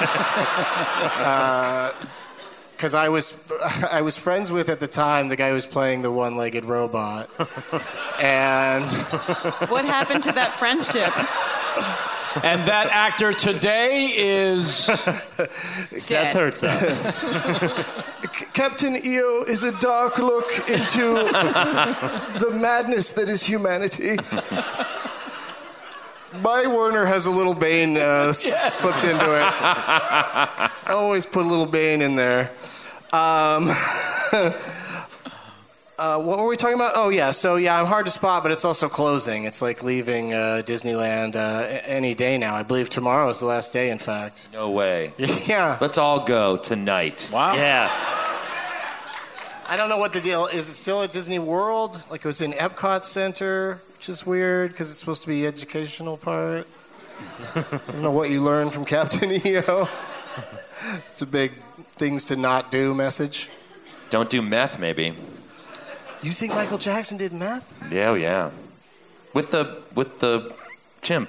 Because uh, uh, I was, I was friends with at the time the guy who was playing the one-legged robot, and What happened to that friendship? And that actor today is... Seth Herzog. Captain E O is a dark look into the madness that is humanity. My Werner has a little Bane uh, s- slipped into it. I always put a little Bane in there. Um, uh, what were we talking about? Oh, yeah. So, yeah, I'm hard to spot, but it's also closing. It's like leaving uh, Disneyland uh, any day now. I believe tomorrow is the last day, in fact. No way. Yeah. Let's all go tonight. Wow. Yeah. I don't know what the deal is. It still at Disney World? Like it was in Epcot Center, which is weird because it's supposed to be the educational part. I don't know what you learned from Captain E O. It's a big things to not do message. Don't do meth, maybe. You think Michael Jackson did meth? Yeah, oh, yeah. With the with the chimp.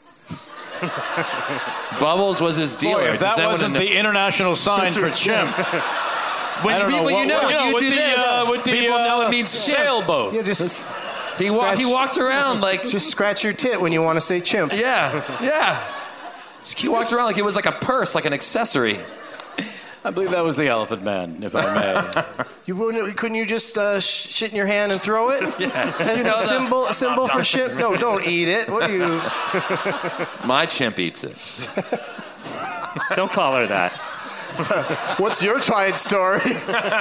Bubbles was his dealer. Boy, if that, Is wasn't what the international sign for chimp. When I don't people, know, you know, what, when you know, you with do the, this, uh, with the, people uh, know it means chimp. sailboat. Yeah, just He, wa- he scratch- walked around like... just scratch your tit when you want to say chimp. Yeah, yeah. He walked around like it was like a purse, like an accessory. I believe that was the Elephant Man, if I may. You wouldn't? Couldn't you just uh, sh- shit in your hand and throw it? Yeah. As You know a that- symbol, a symbol for shit? No, don't eat it. What do you? My chimp eats it. Don't call her that. What's your Twilight story?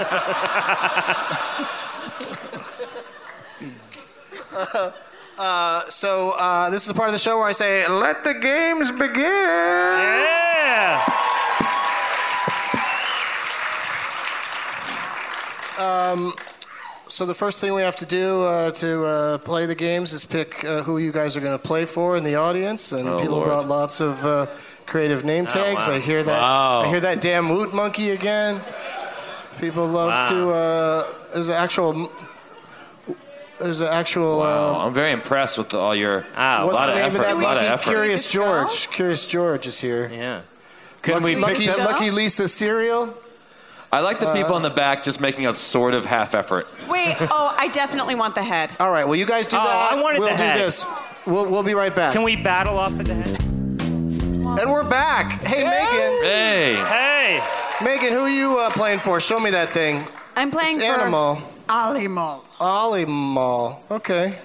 uh, uh, so uh, this is the part of the show where I say, "Let the games begin." Yeah. Um, so the first thing we have to do uh, to uh, play the games is pick uh, who you guys are going to play for in the audience, and Oh, people Lord. brought lots of uh, creative name tags. wow. I hear that. Wow. I hear that damn Woot Monkey again. People love Wow. to. Uh, there's an actual. There's an actual. Wow, Uh, I'm very impressed with all your... Wow. what's lot the of name effort, of that a lot of monkey? effort. Curious Can we just George. Curious George is here. Yeah. Can we Lucky, pick that? go? Lucky Lisa cereal. I like the people in the back just making a sort of half effort. Wait, oh, I definitely want the head. All right. Well, you guys do Oh, that. I wanted we'll the do head. this. We'll we'll be right back. Can we battle off at the head? And we're back. Hey, Megan. Hey! Hey. Megan, who are you uh, playing for? Show me that thing. I'm playing It's for Animal. Animal. Ollie Mall. Okay.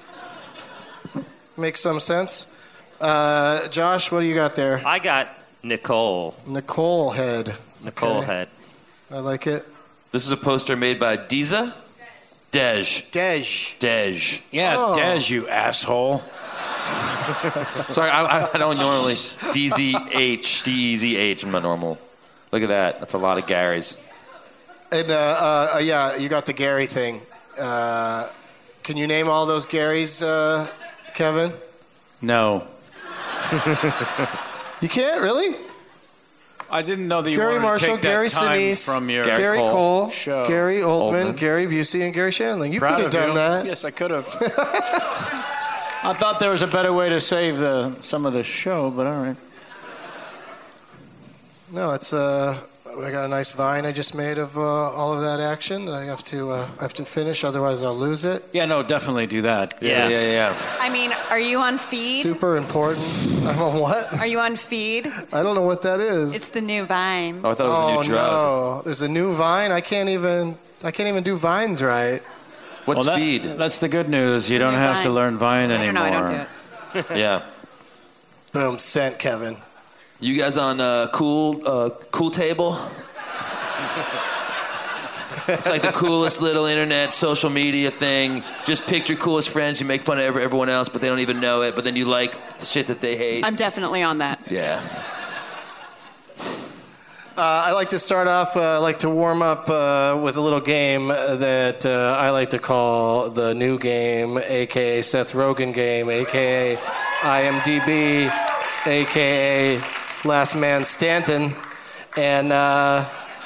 Makes some sense. Uh, Josh, what do you got there? I got Nicole. Nicole Head. Nicole Okay. Head. I like it. This is a poster made by Diza? Dej. Dej. Dej. Yeah, Oh. Des, you asshole. Sorry, I, I- I don't normally... D Z H. D E Z H. I'm not normal. Look at that. That's a lot of Garys. And uh, uh, uh, yeah, you got the Gary thing. Uh, can you name all those Garys, uh, Kevin? No. You can't really. I didn't know that you Gary wanted Marshall, to take that Gary time Sinise, from your Gary Cole, show. Gary Oldman, Oldman. Gary Busey, and Gary Shandling. You Proud could have of done you. that. Yes, I could have. I thought there was a better way to save the some of the show, but all right. No, it's uh, I got a nice vine I just made of uh, all of that action that I have to uh, I have to finish, otherwise I'll lose it. Yeah, no, definitely do that. Yes. Yeah, yeah. I mean, are you on feed? Super important. I'm on what? Are you on feed? I don't know what that is. It's the new Vine. Oh, I thought it was oh a new drug. no, there's a new vine. I can't even I can't even do vines right. What's well, that, feed? That's the good news. You don't New have Vine. to learn Vine I don't know. anymore. I don't do it. Yeah. Boom, sent Kevin. You guys on uh, cool uh, cool table? It's like the coolest little internet social media thing. Just pick your coolest friends. You make fun of every- everyone else, but they don't even know it. But then you like the shit that they hate. I'm definitely on that. Yeah. Uh, I like to start off, uh, I like to warm up uh, with a little game that uh, I like to call the new game, a k a. Seth Rogen game, a k a. I M D B, a k a. Last Man Stanton. And uh,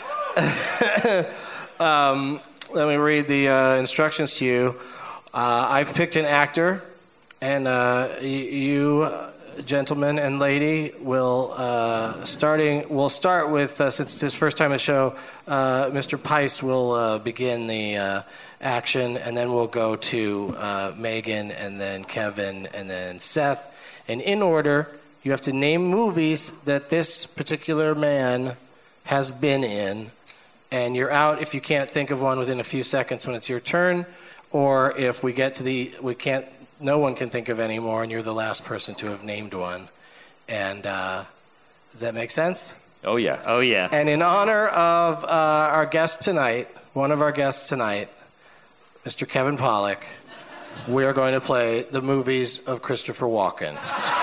um, let me read the uh, instructions to you. Uh, I've picked an actor, and uh, y- you... gentleman and lady will uh, starting. We'll start with uh, since it's his first time on the show. Uh, Mister Pice will uh, begin the uh, action, and then we'll go to uh, Megan, and then Kevin, and then Seth. And in order, you have to name movies that this particular man has been in, and you're out if you can't think of one within a few seconds when it's your turn, or if we get to the we can't. No one can think of any more, and you're the last person to have named one. And uh, does that make sense? Oh, yeah. Oh, yeah. And in honor of uh, our guest tonight, one of our guests tonight, Mister Kevin Pollak, we are going to play the movies of Christopher Walken.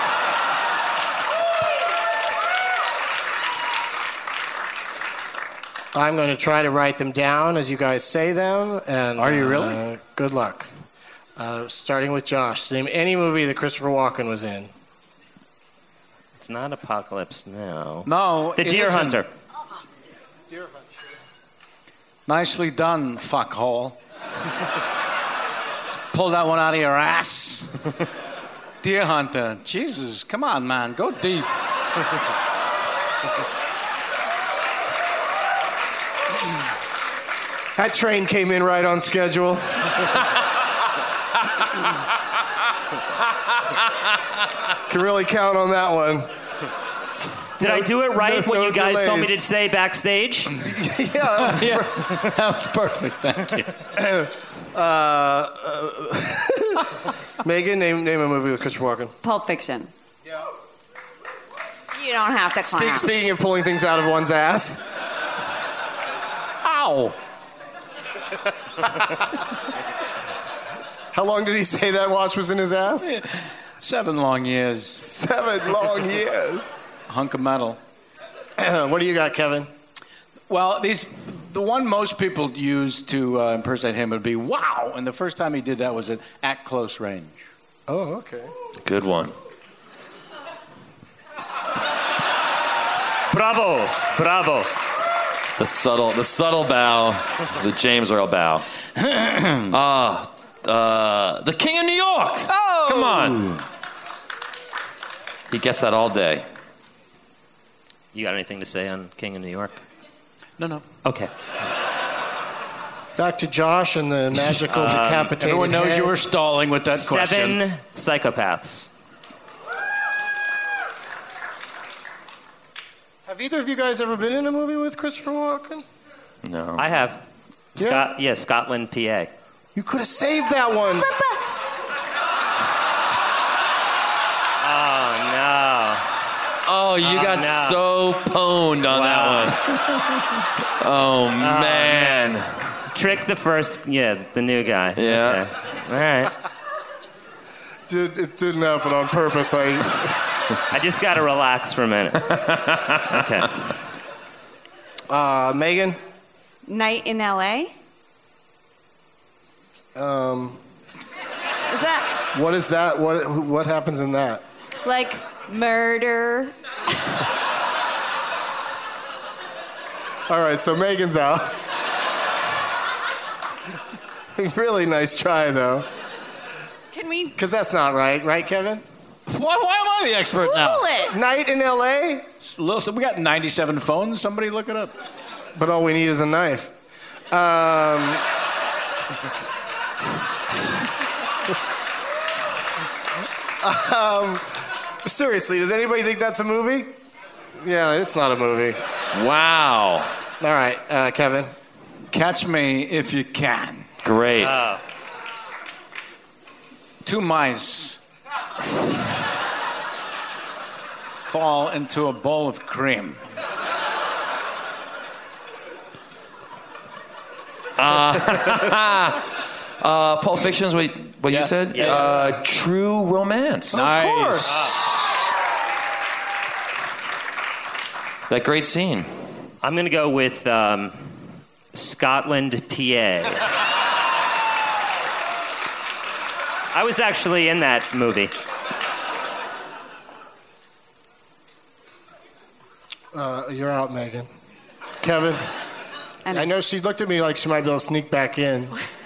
I'm going to try to write them down as you guys say them. And Are you really? Uh, good luck. Uh, starting with Josh. Name any movie that Christopher Walken was in. It's not Apocalypse Now. No, The it Deer isn't. Hunter. Deer Hunter. Nicely done, fuckhole. Pull that one out of your ass. Deer Hunter. Jesus, come on, man. Go deep. That train came in right on schedule. Can really count on that one. Did No- I do it right no- what no you guys told me to delays. say backstage? Yeah, that was Yes, that was perfect. Thank you. Uh, uh, Megan, name name a movie with Christopher Walken. Pulp Fiction. Yeah. You don't have to clap. Speak, speaking of pulling things out of one's ass. Ow. How long did he say that watch was in his ass? Seven long years. Seven long years. Hunk of metal. What do you got, Kevin? Well, these the one most people use to uh, impersonate him would be wow, and the first time he did that was at, at close range. Oh, okay. Good one. Bravo. Bravo. The subtle, the subtle bow, the James Earl bow. Ah, uh, the King of New York. Oh, Come on. He gets that all day. You got anything to say on King of New York? No, no. Okay. Back to Josh and the magical decapitated Everyone knows head. you were stalling with that question. Seven psychopaths. Have either of you guys ever been in a movie with Christopher Walken? No. I have. Yeah. Scott, yeah, Scotland, P A. You could have saved that one. Oh, no. Oh, you Oh, got no. so pwned on Wow. that one. Oh, man. Trick the first, yeah, the new guy. Yeah. Okay. All right. Did, it didn't happen on purpose. I. I just got to relax for a minute. Okay. Uh, Megan. Night in L A. Um, Is that what is that? What what happens in that? like murder? All right, so Megan's out. Really nice try, though. Can we? Because that's not right, right, Kevin? Why, why am I the expert Google now? it. Night in L A? Listen, we got ninety-seven phones. Somebody look it up. But all we need is a knife. Um, um, seriously, does anybody think that's a movie? Yeah, it's not a movie. Wow. All right, uh, Kevin. Catch Me If You Can. Great. Uh, Two mice fall into a bowl of cream. Uh, uh, Pulp Fiction is what, what Yeah. you said? Yeah. Uh, True Romance. Nice. That great scene. I'm going to go with um, Scotland, P A. I was actually in that movie. Uh, you're out, Megan. Kevin. And I know she looked at me like she might be able to sneak back in.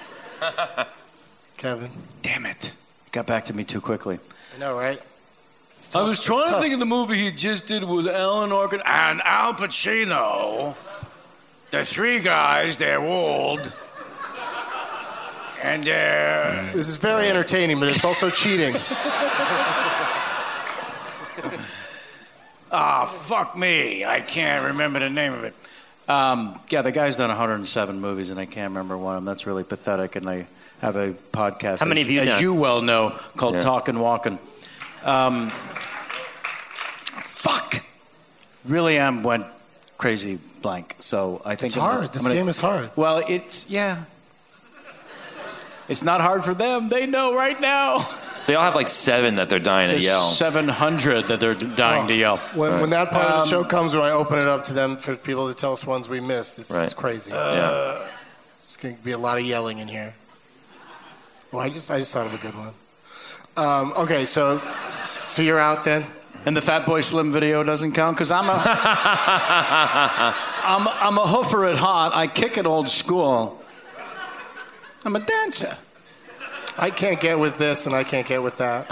Kevin. Damn it. Got back to me too quickly. I know, right? I was trying to think of the movie he just did with Alan Arkin and Al Pacino. The three guys, they're old. And they're... This is very entertaining, but it's also cheating. Ah, fuck me. I can't remember the name of it. Um, yeah, the guy's done one hundred seven movies, and I can't remember one of them. That's really pathetic, and I have a podcast, How many as, have you as done? you well know, called Yeah. Talkin' Walkin'. Um, fuck. Really am went crazy blank, so I think... It's I'm- hard. I'm This gonna- game is hard. Well, it's, yeah. It's not hard for them. They know right now. They all have like seven that they're dying to There's yell. seven hundred that they're dying Oh, to yell. When, when that part of the Um, show comes, when I open it up to them for people to tell us ones we missed, it's, Right. it's crazy. Yeah. There's going to be a lot of yelling in here. Well, I just I just thought of a good one. Um, okay, so so you're out then. And the Fat Boy Slim video doesn't count because I'm a I'm I'm a hoofer at heart. I kick it old school. I'm a dancer. I can't get with this, and I can't get with that.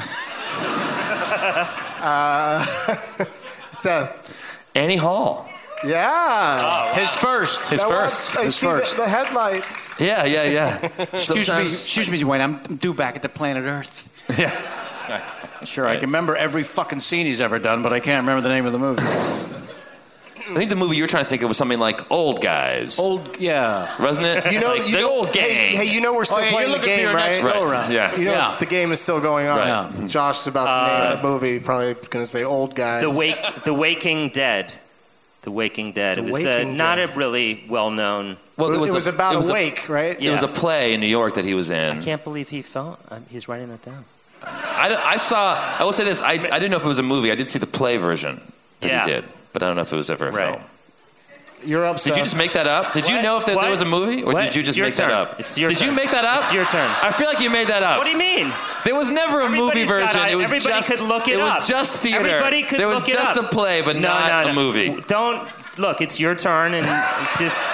uh, Seth. Annie Hall. Yeah. His first. His That first. was- I His see first. The, the headlights. Yeah, yeah, yeah. Excuse me, Sometimes- excuse me, Dwayne. I'm due back at the planet Earth. Yeah. Sure, I can remember every fucking scene he's ever done, but I can't remember the name of the movie. I think the movie you were trying to think of was something like Old Guys. Old, yeah. Wasn't it? You know, Like you the know, old gang. Hey, hey, you know we're still Oh, yeah, playing you're the looking for game, your right? next go around. Yeah. You know, Yeah. it's, the game is still going on. Right. Josh is about to name the movie. Probably going to say Old Guys. The wake, The Waking Dead. The Waking Dead. The it was uh, Waking not Dead. a really well-known. Well, It was, a- about it was a wake, right? It was a play in New York that he was in. I can't believe he felt. Um, he's writing that down. I, I saw. I will say this. I, I didn't know if it was a movie. I did see the play version that Yeah. he did, but I don't know if it was ever a Right. film. You're upset. Did you just make that up? Did you What? know if that What? there was a movie, or What? did you just It's your make turn. that up? It's your did turn. you make that up? It's your turn. I feel like you made that up. What do you mean? There was never a movie Everybody's got version. it. It was Everybody just. could look it was up. just theater. Everybody could there was look it just up. a play, but No, not no, no. a movie. Don't look. It's your turn, and just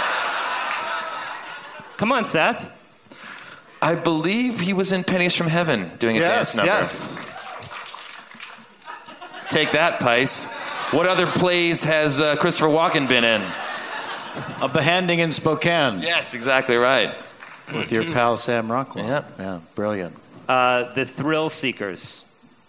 come on, Seth. I believe he was in Pennies from Heaven doing a Yes, dance number. yes. Take that, Pice. What other plays has uh, Christopher Walken been in? A behanding in Spokane. Yes, exactly right. With your pal Sam Rockwell. Yep. Yeah, brilliant. Uh, the Thrill Seekers.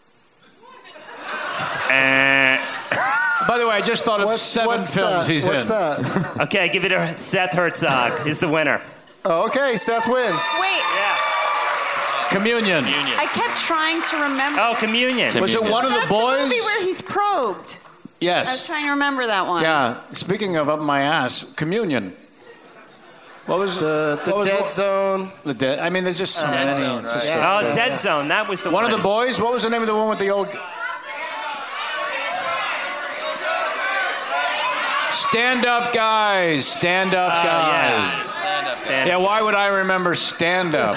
By the way, I just thought of What's- seven what's films that? he's What's in. that? Okay, give it to Seth Herzog. Is the winner. Oh, okay, Seth wins. Wait, Communion. I kept trying to remember. Oh, Communion. Was it one of the That's boys? the movie where he's probed. I was Yes. trying to remember that one. Yeah. Speaking of up my ass, Communion. What was The, the what was Dead what- Zone. The dead. I mean, there's just so Dead many. Zone, It's just right. so- Oh, Dead Zone. That was the One one. of the boys. What was the name of the one with the old? Stand up guys. Stand up Oh, yeah. guys. Stand- Yeah, why would I remember stand up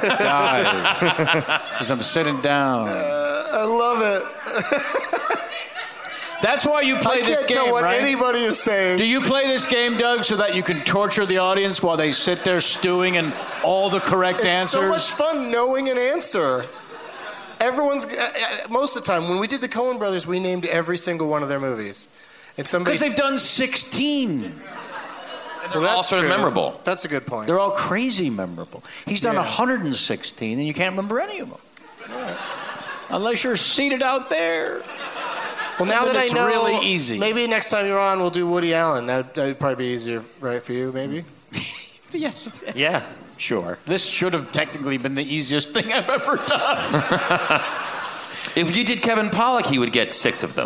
guys? Because I'm sitting down. Uh, I love it. That's why you play I this can't game, tell what right? anybody is saying. Do you play this game, Doug, so that you can torture the audience while they sit there stewing and all the correct It's answers? so much fun knowing an answer. Everyone's uh, uh, most of the time when we did the Coen Brothers, we named every single one of their movies. And somebody Because they've done sixteen. Well, that's all sort of true. memorable. That's a good point. They're all crazy memorable. He's done Yeah. one hundred sixteen, and you can't remember any of them. Unless you're seated out there. Well, now Then that I it's know, really easy. maybe next time you're on, we'll do Woody Allen. That would probably be easier, right, for you, maybe? Yes. Yeah. Sure. This should have technically been the easiest thing I've ever done. If you did Kevin Pollak, he would get six of them.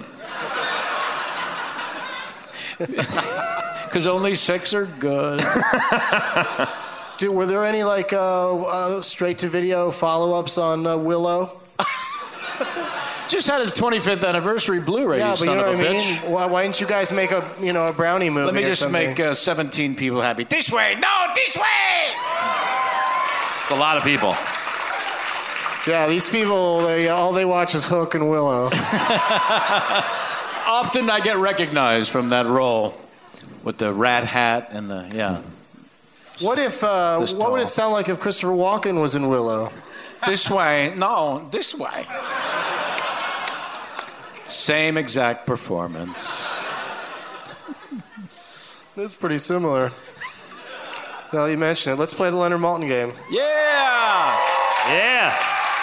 Because only six are good. Dude, were there any like uh, uh, straight-to-video follow-ups on uh, Willow? Just had his twenty-fifth anniversary Blu-ray, Yeah, you but son you know of what a I bitch. mean? Why, why didn't you guys make a you know a brownie movie? Let me or just something? make uh, seventeen people happy. This way! No, this way! It's a lot of people. Yeah, these people, they, all they watch is Hook and Willow. Often I get recognized from that role with the rat hat and the, yeah. What if? Uh, This what would it tall. sound like if Christopher Walken was in Willow? This way. No, this way. Same exact performance. That's pretty similar. Well, you mentioned it. Let's play the Leonard Maltin game. Yeah! Yeah.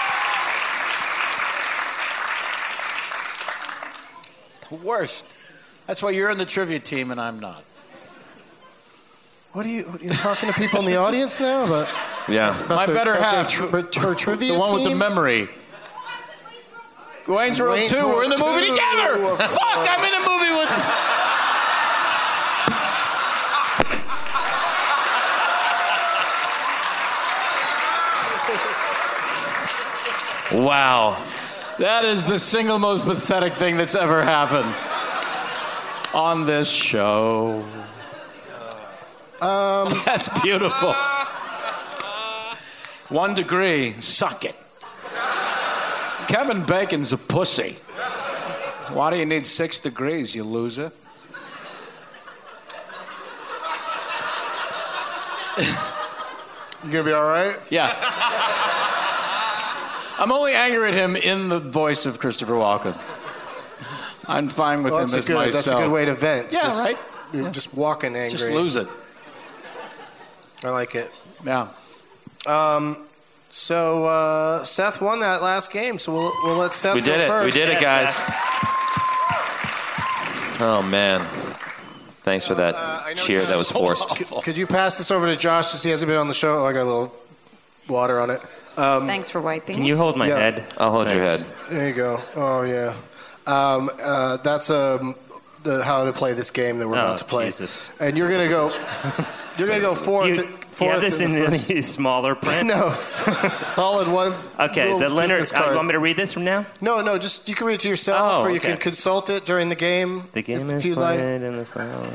The worst. That's why you're in the trivia team and I'm not. What are you? What, you're talking to people in the audience now? But Yeah. My the- better about half. their tri- her trivia The one with the team? memory. Wayne's World Wayne's two. World We're in the movie two. together. Fuck, I'm in a movie with. Wow. That is the single most pathetic thing that's ever happened on this show. Um, That's beautiful. One degree. Suck it. Kevin Bacon's a pussy. Why do you need six degrees, you loser? You gonna be all right? Yeah. I'm only angry at him in the voice of Christopher Walken. I'm fine with Well, him that's a as good. myself. That's a good way to vent. Yeah, Just- right? You're just walking angry. Just lose it. I like it. Yeah. Um, so uh, Seth won that last game, so we'll we'll let Seth We go did it. first. We did it, guys. Oh, man. Thanks for that Uh, I know cheer Josh- that was forced. C- Could you pass this over to Josh since he hasn't been on the show? Oh, I got a little water on it. Um, Thanks for wiping. Can you hold my Yeah. head? I'll hold your Thanks. head. There you go. Oh yeah. Um, uh, that's um, the how to play this game that we're Oh, about to play. Jesus. And you're gonna go. You're gonna go fourth. You, do fourth you have this in in the first- any smaller print? No, it's, it's, it's all in one. Okay, little the Leonard. business Uh, card. you want me to read this from now? No, no, just you can read it to yourself, Oh, or you okay. can consult it during the game. The game if is you'd played like. in the style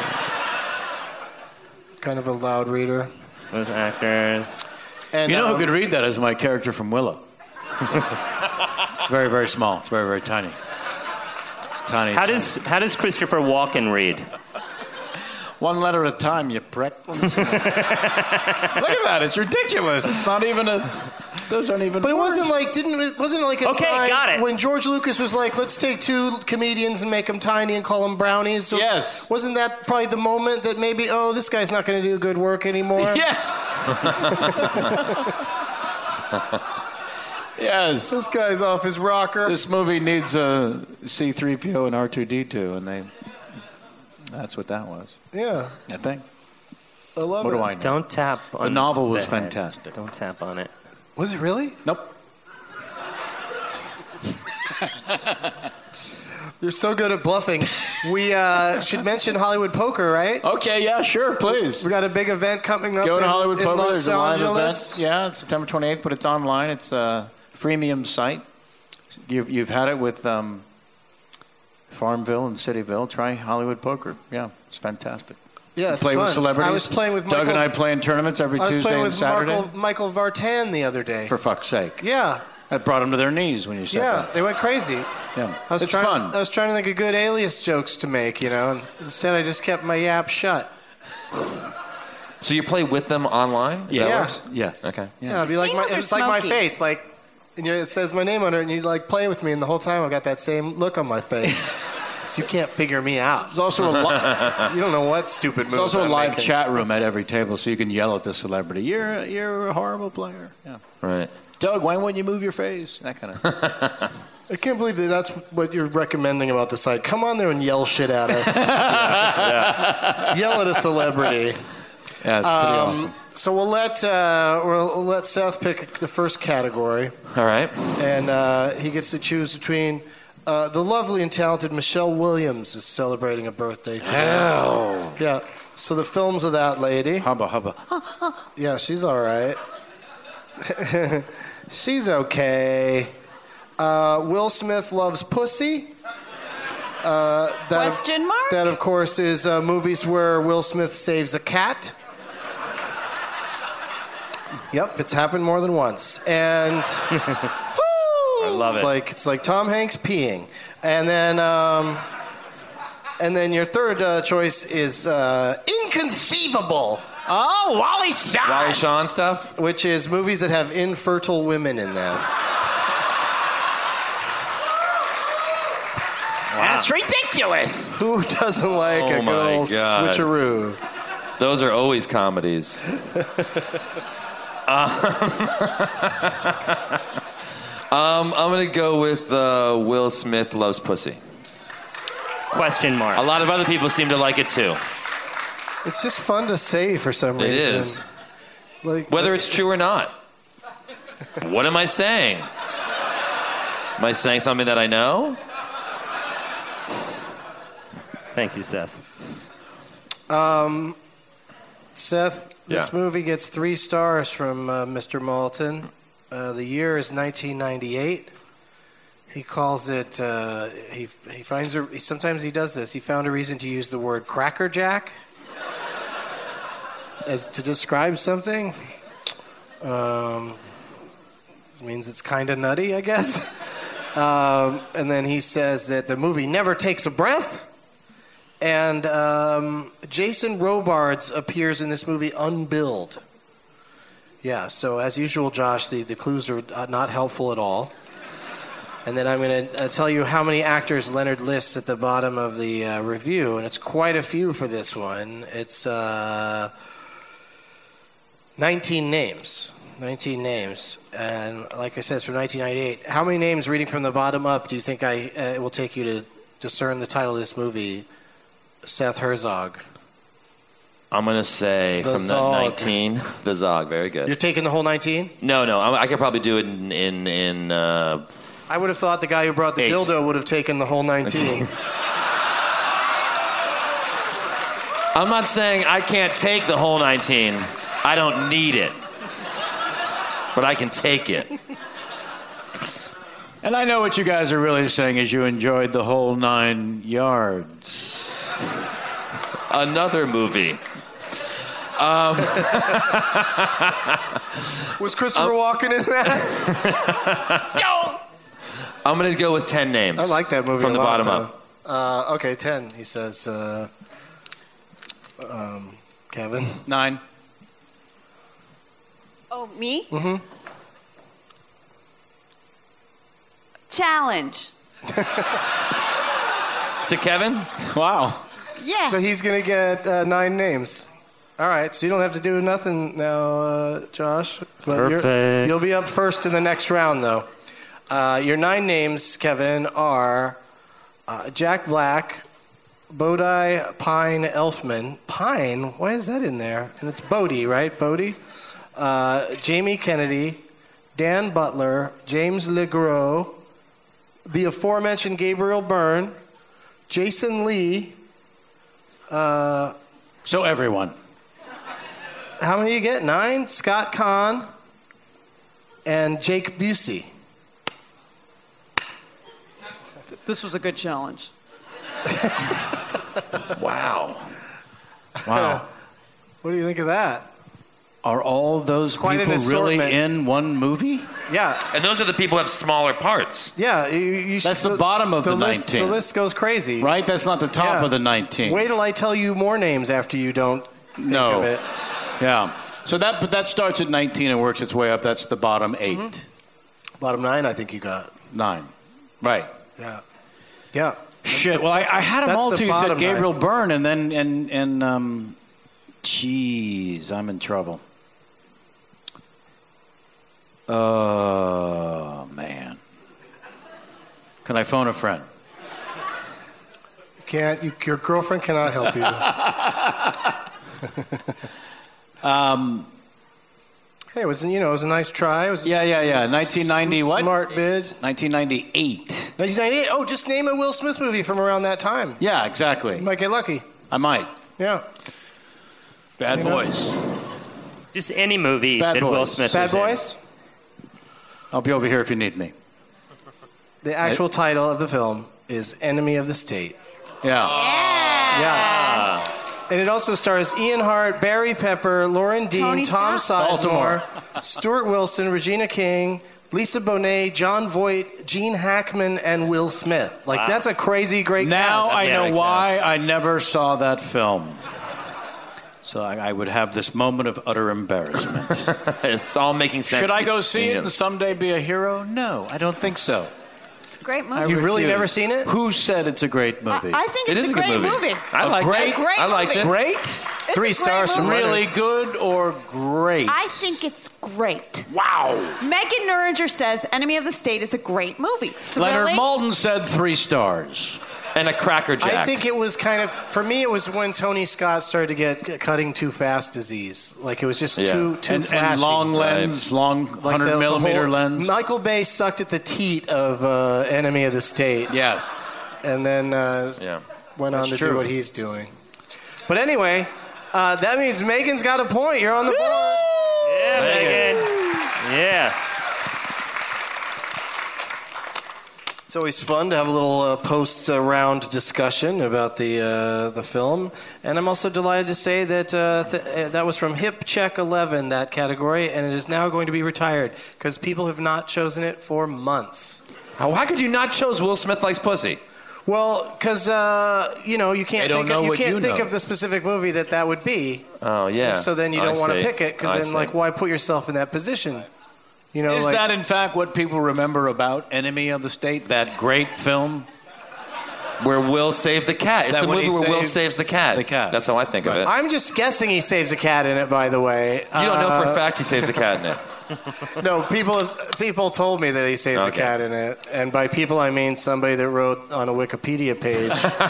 Kind of a loud reader. with actors. And You know um, who could read that is my character from Willow. It's very, very small. It's very, very tiny. It's tiny. How tiny. does how does Christopher Walken read? One letter at a time, you prick. Look at that. It's ridiculous. It's not even a... Those aren't even But it words. wasn't like didn't it wasn't like a Okay, sign got it. when George Lucas was like, let's take two comedians and make them tiny and call them brownies. So Yes. Wasn't that probably the moment that maybe oh this guy's not going to do good work anymore? Yes. Yes. This guy's off his rocker. This movie needs a C three P O and R two D two, and they... That's what that was, Yeah, I think. I love What it. do I know? Don't tap on The novel was the head. fantastic. Don't tap on it. Was it really? Nope. You're so good at bluffing. We uh, should mention Hollywood Poker, right? Okay, yeah, sure, please. We got a big event coming up. Go to in, Hollywood in Poker. Los There's a live Angeles. event. Yeah, it's September twenty-eighth, but it's online. It's a freemium site. You've, you've had it with um, Farmville and Cityville. Try Hollywood Poker. Yeah, it's fantastic. Yeah, it's play fun. with celebrities. I was playing with Doug Michael, and I play in tournaments every I was Tuesday playing and with Saturday. Michael, Michael Vartan the other day. For fuck's sake. Yeah, That brought them to their knees when you said yeah, that. they went crazy. Yeah. I was It's trying, fun. I was trying to think of good alias jokes to make, you know, and instead I just kept my yap shut. So you play with them online? Is Yeah. that Yeah. works? Yes. Okay. Yeah, it'd be like my, it's like my face, like, and you it says my name on it, and you like play with me, and the whole time I got that same look on my face. So you can't figure me out. There's also a li- you don't know what stupid move. There's also a I'm live making. chat room at every table, so you can yell at the celebrity. You're you're a horrible player. Yeah. Right. Doug, why wouldn't you move your face? That kind of. I can't believe that that's what you're recommending about the site. Come on there and yell shit at us. Yeah. Yell at a celebrity. Yeah, it's pretty awesome. So we'll let uh, we'll let Seth pick the first category. All right. And uh, he gets to choose between uh, the lovely and talented Michelle Williams is celebrating a birthday today. Hell. Yeah. So the films of that lady. Hubba hubba. Yeah, she's all right. She's okay. Uh, Will Smith Loves Pussy. Uh, that Question of, mark? That, of course, is uh, movies where Will Smith saves a cat. Yep, it's happened more than once. And I love it's it. like it's like Tom Hanks peeing. And then um, and then your third uh, choice is uh, Inconceivable. Oh, Wally Shawn. Wally Shawn stuff? Which is movies that have infertile women in them. That's ridiculous. Who doesn't like Oh a good my old God. switcheroo? Those are always comedies. um, um, I'm going to go with uh, Will Smith Loves Pussy. Question mark. A lot of other people seem to like it too. It's just fun to say for some It reason. is. Like, Whether it's true or not. What am I saying? Am I saying something that I know? Thank you, Seth. Um, Seth, this Yeah. movie gets three stars from uh, Mister Malton. Uh, the year is nineteen ninety-eight. He calls it. Uh, he he finds a. He, sometimes he does this. He found a reason to use the word crackerjack as to describe something. Um, this means it's kind of nutty, I guess. um, and then he says that the movie never takes a breath. And um, Jason Robards appears in this movie unbilled. Yeah, so as usual, Josh, the, the clues are uh, not helpful at all. And then I'm going to uh, tell you how many actors Leonard lists at the bottom of the uh, review, and it's quite a few for this one. It's uh, nineteen names. nineteen names. And like I said, it's from nineteen ninety-eight. How many names, reading from the bottom up, do you think I uh, it will take you to discern the title of this movie? Seth Herzog. I'm going to say The from Zog. the nineteen, the Zog. Very good. You're taking the whole nineteen? No, no. I, I could probably do it in. in, in uh, I would have thought the guy who brought the Eight. dildo would have taken the whole nineteen. I'm not saying I can't take the whole nineteen. I don't need it. But I can take it. And I know what you guys are really saying is you enjoyed the whole nine yards. Another movie. Um, Was Christopher Walken in that? Don't! I'm going to go with ten names. I like that movie From a the lot, bottom though. up. Uh, okay, ten, he says. Uh, um, Kevin? Nine. Oh, me? Mm-hmm. Challenge. To Kevin? Wow. Yeah. So he's going to get uh, nine names. All right, so you don't have to do nothing now, uh, Josh. But you're- Perfect. You'll be up first in the next round, though. Uh, your nine names, Kevin, are uh, Jack Black, Bodhi Pine Elfman. Pine? Why is that in there? And it's Bodhi, right? Bodhi? Uh, Jamie Kennedy, Dan Butler, James LeGros, the aforementioned Gabriel Byrne, Jason Lee. Uh, so everyone. How many you get? Nine? Scott Kahn and Jake Busey. This was a good challenge. Wow. Wow. What do you think of that? Are all those quite an people really assortment. in one movie? Yeah. And those are the people who have smaller parts. Yeah. You, you That's should- the bottom of the, list, nineteen. The list goes crazy. Right? That's not the top Yeah. of the nineteen. Wait till I tell you more names after you don't think No. of it. Yeah. So that, but that starts at nineteen and works its way up. That's the bottom eight. Mm-hmm. Bottom nine, I think you got. Nine. Right. Yeah. Yeah. Shit. Well, I, I had them that's all the too. You said bottom Gabriel nine. Byrne, and then and and um, jeez, I'm in trouble. Oh man. Can I phone a friend? Can't you, your girlfriend cannot help you. um. Hey, it was you know it was a nice try. It was Yeah, yeah, yeah. it was nineteen ninety sm- what? Smart bid. nineteen ninety-eight. nineteen ninety-eight. Oh, just name a Will Smith movie from around that time. Yeah, exactly. You might get lucky. I might. Yeah. Bad You know? Boys. Just any movie Bad that Will Boys. Smith Bad was in. Boys. I'll be over here if you need me. The actual title of the film is Enemy of the State. Yeah. Yeah. And it also stars Ian Hart, Barry Pepper, Lauren Dean, Tony Tom Scott. Sizemore, Stuart Wilson, Regina King, Lisa Bonet, John Voight, Gene Hackman, and Will Smith. Like, Wow. that's a crazy great Now cast. I Yeah, know I why guess. I never saw that film. So I, I would have this moment of utter embarrassment. It's all making sense. Should I go see it Yeah. and someday be a hero? No, I don't think so. It's a great I movie. You've really refuse. never seen it? Who said it's a great movie? I think It it's is a a good great movie. movie. I like great, it. Great I liked movie. it. Great? It's Three a great stars from movie. Really good or great? I think it's great. Wow. Megan Nuringer says Enemy of the State is a great movie. Leonard Thrilling. Maltin said three stars. And a Cracker Jack. I think it was kind of, for me, it was when Tony Scott started to get cutting too fast disease. Like, it was just Yeah. too, too And, flashy. and long lens, long Like one hundred the- the millimeter whole- lens. Michael Bay sucked at the teat of uh, Enemy of the State. Yes. And then uh, Yeah. went on That's to true. do what he's doing. But anyway, uh, that means Megan's got a point. You're on the board. Yeah, Megan. Yeah. It's always fun to have a little uh, post-round discussion about the uh, the film, and I'm also delighted to say that uh, th- uh, that was from Hip Check eleven, that category, and it is now going to be retired because people have not chosen it for months. How, why could you not chose Will Smith Likes Pussy? Well, because uh, you know you can't They don't think know of, you what can't you think know. of the specific movie that that would be. Oh, yeah. And so then you I don't want to see. pick it I because then see. like why put yourself in that position? You know, Is like, that in fact what people remember about Enemy of the State? That great film? Where Will saved the cat. It's That the when movie he where Will saved saves the cat. the cat. That's how I think of it. I'm just guessing he saves a cat in it. By the way, You don't know for Uh, a fact he saves the cat in it. No, people people told me that he saves a Okay. cat in it, and by people I mean somebody that wrote on a Wikipedia page.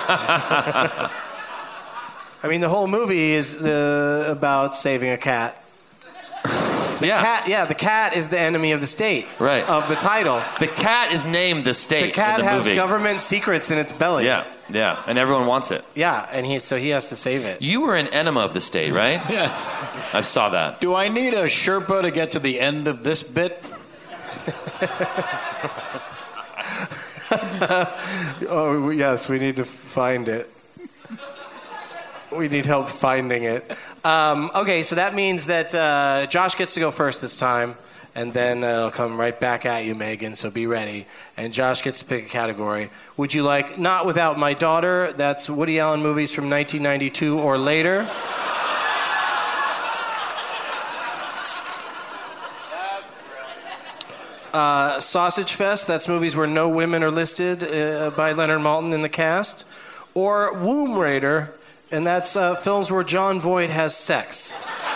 I mean, the whole movie is uh, about saving a cat. The yeah. cat, yeah, the cat is the enemy of the state. Right. Of the title. The cat is named the state. The cat in the has movie. government secrets in its belly. Yeah, yeah, and everyone wants it. Yeah, and he so he has to save it. You were an enema of the state, right? Yes. I saw that. Do I need a Sherpa to get to the end of this bit? Oh yes, we need to find it. We need help finding it. Um, okay, so that means that uh, Josh gets to go first this time, and then uh, it'll come right back at you, Megan, so be ready. And Josh gets to pick a category. Would you like Not Without My Daughter? That's Woody Allen movies from nineteen ninety-two or later. Uh, Sausage Fest, that's movies where no women are listed uh, by Leonard Maltin in the cast. Or Womb Raider, and that's uh, films where John Voight has sex.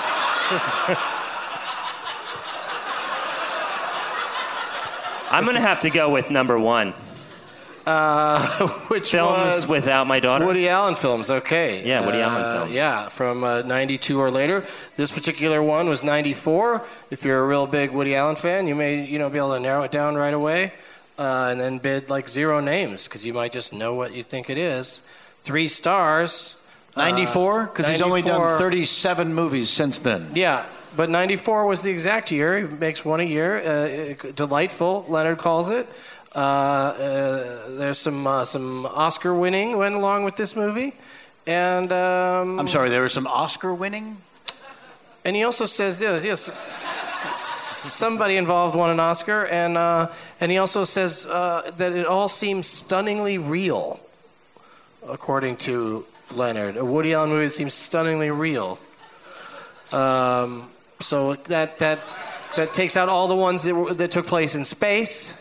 I'm going to have to go with number one. Uh, which Films was without my daughter. Woody Allen films, okay. Yeah, Woody Uh, Allen films. Yeah, from uh, ninety-two or later. This particular one was ninety-four. If you're a real big Woody Allen fan, you may you know be able to narrow it down right away, uh, and then bid like zero names because you might just know what you think it is. Three stars. ninety-four? Because he's only done ninety-four. thirty-seven movies since then. Yeah, but ninety-four was the exact year. He makes one a year. Uh, delightful, Leonard calls it. Uh, uh, there's some uh, some Oscar winning went along with this movie, and um, I'm sorry, there was some Oscar winning? and he also says, yeah, yes, s- s- s- somebody involved won an Oscar, and uh, and he also says uh, that it all seems stunningly real, according to Leonard. A Woody Allen movie that seems stunningly real. Um, so that that that takes out all the ones that were, that took place in space.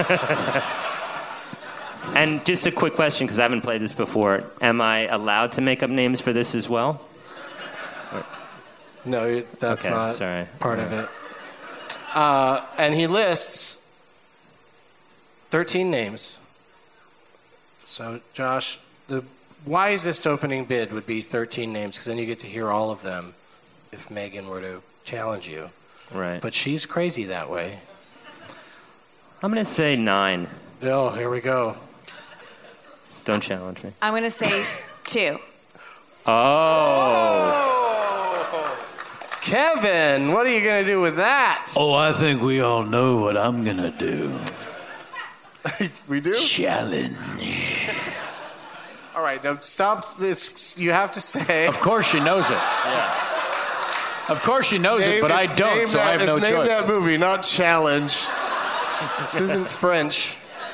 And just a quick question, because I haven't played this before. Am I allowed to make up names for this as well? No, that's Okay, not sorry. part of it. Uh, and he lists thirteen names. So, Josh, the wisest opening bid would be thirteen names, because then you get to hear all of them if Megan were to challenge you. Right. But she's crazy that way. I'm going to say nine. Oh, here we go. Don't challenge me. I'm going to say two. Oh. Kevin, what are you going to do with that? Oh, I think we all know what I'm going to do. We do? Challenge. All right, now stop this. You have to say. Of course she knows it. Yeah. Of course she knows Name- it, but I it's don't, name so that, I have no it's choice. Name that movie, not challenge. This isn't French.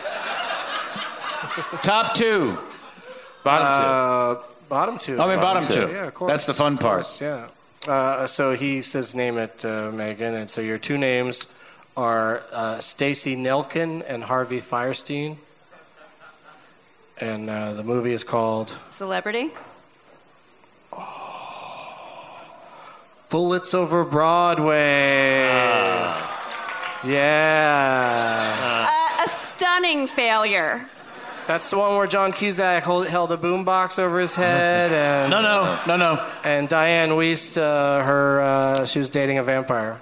Top two. Bottom two. Uh, bottom two. I mean, bottom, two. Yeah, of course. That's the fun of part. course, yeah. Uh, so he says, name it, uh, Megan. And so your two names are uh, Stacy Nelkin and Harvey Fierstein. And uh, the movie is called Celebrity? Bullets Over Broadway. Ah. Yeah. Uh, a stunning failure. That's the one where John Cusack hold, held a boombox over his head, and No, no, no, no. And Diane Wiest, uh, her, uh, she was dating a vampire.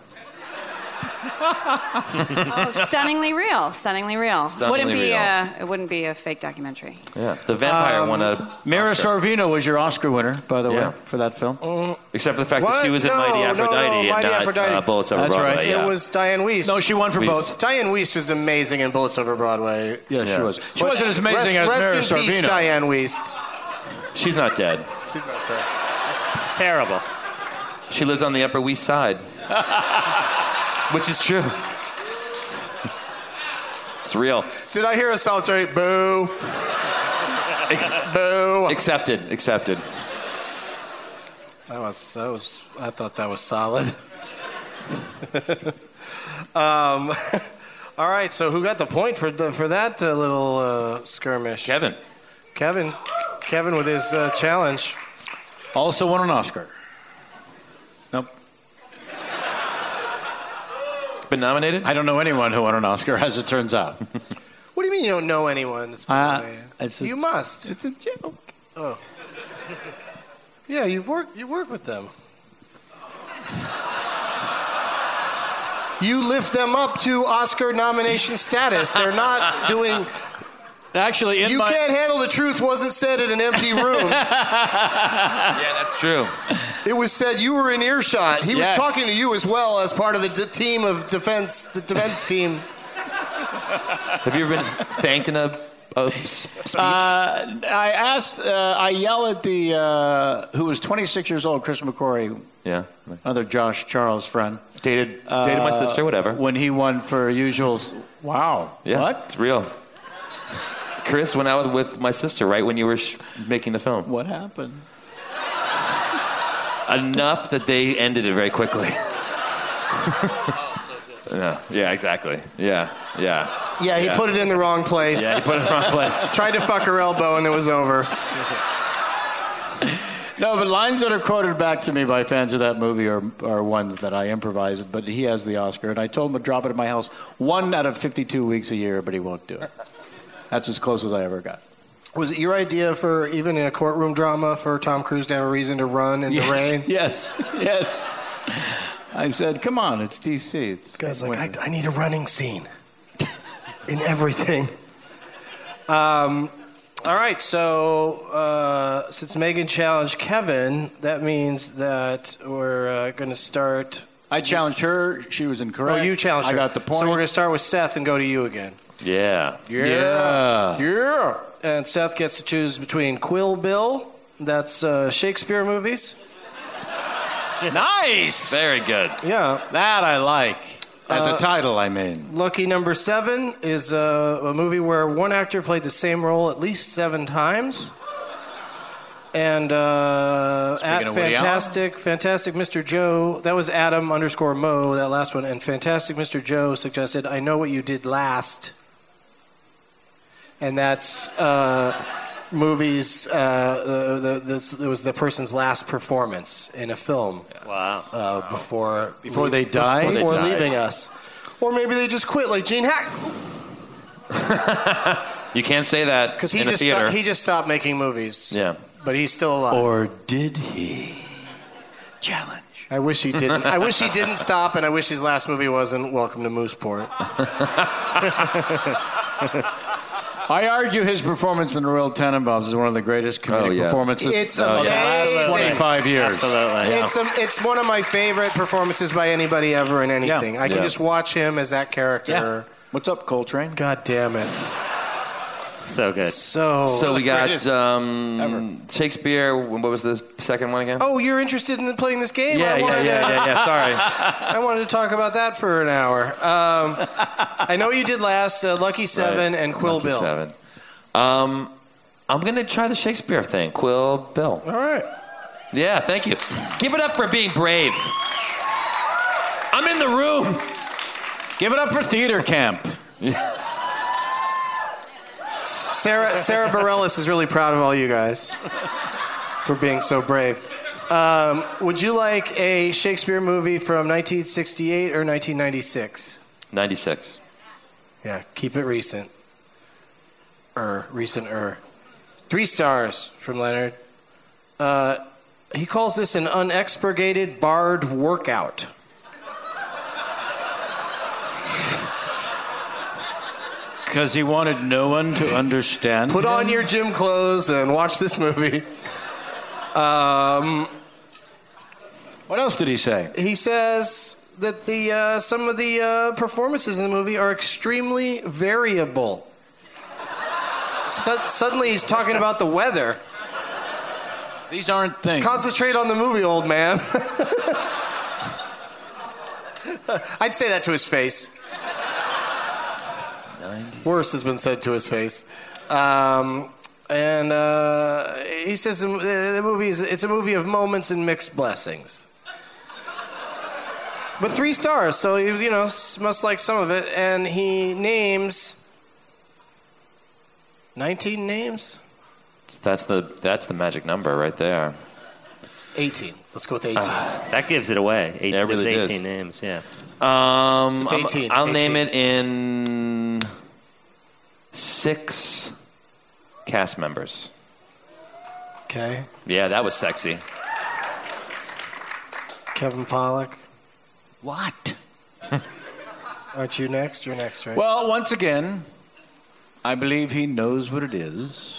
Oh, stunningly real. Stunningly real. Stunningly wouldn't be real. A, it wouldn't be a fake documentary. Yeah, the vampire Um, won a Mira Oscar. Sorvino was your Oscar winner, by the Yeah. way, for that film. Except for the fact What? that she was in No, Mighty no, Aphrodite no, and Mighty not Aphrodite. Uh, Bullets Over That's Broadway. right. Yeah. It was Diane Wiest. No, she won for Wiest. both. Diane Wiest was amazing in Bullets Over Broadway. Yeah, Yeah. she was. She But wasn't as amazing rest, as Mira rest in peace, Sorvino. Diane Wiest. She's not dead. She's not dead. Terrible. She lives on the Upper West Side, which is true. It's real. Did I hear a solitary boo? Ex- Boo. accepted. Accepted. That was, that was, I thought that was solid. um, all right, so who got the point for the, for that uh, little uh, skirmish? Kevin. Kevin. Kevin with his uh, challenge. Also won an Oscar. Nope. Been nominated? I don't know anyone who won an Oscar, as it turns out. What do you mean you don't know anyone that's been Uh, nominated? it's- You it's- must. It's a joke. Oh. Yeah, you've worked. You work with them. You lift them up to Oscar nomination status. They're not doing. Actually, in You my... can't handle the truth wasn't said in an empty room. Yeah, that's true. It was said you were in earshot. He Yes. was talking to you as well as part of the d- team of defense, the defense team. Have you ever been thanked in a, a s- speech? Uh, I asked, uh, I yell at the, uh, who was twenty-six years old, Chris McQuarrie, yeah. another Josh Charles friend. Dated, dated my Uh, sister, whatever. When he won for Usuals. Wow. Yeah, What? it's real. Chris went out with my sister right when you were sh- making the film. What happened? Enough that they ended it very quickly. Yeah, yeah, exactly. Yeah, yeah. Yeah, he put it in the wrong place. Yeah, he put it in the wrong place. Tried to fuck her elbow and it was over. No, but lines that are quoted back to me by fans of that movie are, are ones that I improvise, but he has the Oscar. And I told him to drop it at my house one out of fifty-two weeks a year, but he won't do it. That's as close as I ever got. Was it your idea for, even in a courtroom drama, for Tom Cruise to have a reason to run in yes, the rain? Yes, yes. I said, come on, it's D C. It's This guy's like, I, I need a running scene in everything. Um, all right, so uh, since Megan challenged Kevin, that means that we're uh, going to start. I challenged her. She was incorrect. Oh, you challenged her. I got the point. So we're going to start with Seth and go to you again. Yeah. Yeah. Yeah. And Seth gets to choose between Quill Bill, that's uh, Shakespeare movies, Nice. Very good. Yeah. That I like. As Uh, a title, I mean. Lucky number seven is uh, a movie where one actor played the same role at least seven times. And uh, at Speaking of Woody Fantastic, Fantastic Mister Joe, that was Adam underscore Mo, that last one. And Fantastic Mister Joe suggested, I know what you did last. And that's uh, movies, uh, the, the, this, it was the person's last performance in a film. Wow. Uh, before Before they die? Before, Before they leaving die. us. Or maybe they just quit like Gene Hack. You can't say that Because he, in a just theater. stopped- he just stopped making movies. Yeah. But he's still alive. Or did he? Challenge. I wish he didn't. I wish he didn't stop, and I wish his last movie wasn't Welcome to Mooseport. I argue his performance in The Royal Tenenbaums is one of the greatest comedic Oh, yeah. performances It's of the last amazing. twenty-five years. Absolutely. It's a, it's one of my favorite performances by anybody ever in anything. Yeah. I can Yeah. just watch him as that character. Yeah. What's up, Coltrane? God damn it. So good. So. So we got greatest um, Shakespeare. What was the second one again? Oh, you're interested in playing this game? yeah, I yeah, wanted yeah, to- yeah, yeah. Sorry. I wanted to talk about that for an hour. Um, I know you did last uh, Lucky Seven Right. and Quill Lucky Bill. Seven. Um, I'm gonna try the Shakespeare thing. Quill Bill. All right. Yeah, thank you. Give it up for being brave. I'm in the room. Give it up for theater camp. Sarah Sarah Bareilles is really proud of all you guys for being so brave. Um, would you like a Shakespeare movie from nineteen sixty-eight or nineteen ninety-six? ninety-six. Yeah, keep it recent. Er, recent er. Three stars from Leonard. Uh, he calls this an unexpurgated bard workout. Because he wanted no one to understand. Put him? on your gym clothes and watch this movie. Um, what else did he say? He says that the uh, some of the uh, performances in the movie are extremely variable. Su- suddenly he's talking about the weather. These aren't things. Concentrate on the movie, old man. I'd say that to his face. Worse has been said to his face. Um, and uh, he says the, the movie is it's a movie of moments and mixed blessings. But three stars, so you, you know, must like some of it. And he names nineteen names? That's the that's the magic number right there. eighteen. Let's go with eighteen. Uh, That gives it away. Eight, Yeah, it really there's does. eighteen names, yeah. Um, It's I'm- eighteen. I'll name eighteen. it in six cast members. Okay. Yeah, that was sexy. Kevin Pollak. What? Aren't you next? You're next, right? Well, once again, I believe he knows what it is.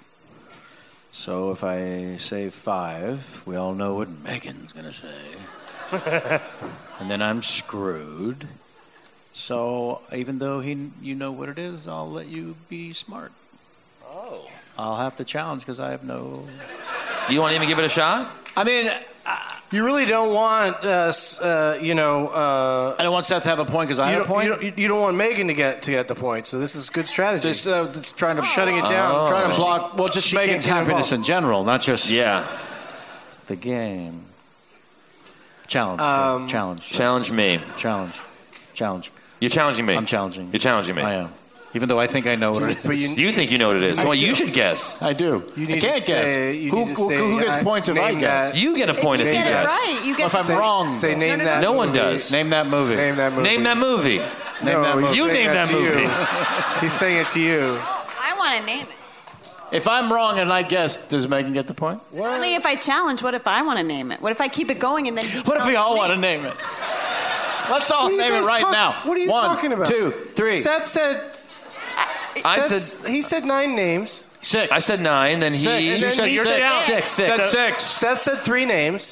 So if I say five, we all know what Megan's going to say. And then I'm screwed. So even though he, you know what it is, I'll let you be smart. Oh. I'll have to challenge because I have no... You want to even give it a shot? I mean... You really don't want, uh, s- uh, you know... Uh, I don't want Seth to have a point because I you have a don't- point. You don't, you don't want Megan to get to get the point, so this is good strategy. Just, uh, just trying to... Shutting it down. Oh. Trying to So block... she- Well, just she Megan's can't get happiness involved. in general, not just... Yeah. The game. Challenge. Um, challenge. Challenge me. Challenge. Challenge. You're challenging me. I'm challenging. You're challenging me. I am. Even though I think I know what it is. But you- You think you know what it is. I Well, do. you should guess. I do. You I need can't to guess. say- you who, need to who, say, who gets I- points if I name guess? that- You get a point if you get it guess. right, you Well, get if I'm to say, wrong, Say though. name no, that No one movie. does. Name that movie. Name that movie. Name that movie. Name No, that he's movie. You saying name that to movie. you. He's saying it to you. I want to name it. If I'm wrong and I guess, does Megan get the point? Only if I challenge. What if I want to name it? What if I keep it going and then he What if we all want to name it? Let's all What are you name it guys right talk- now. What are you One, talking about? two, three. Seth said. I Seth- said he said nine names. Six. I said nine. Then he. Six. And You then said he six. said Six. Six. Said six. Seth said three names.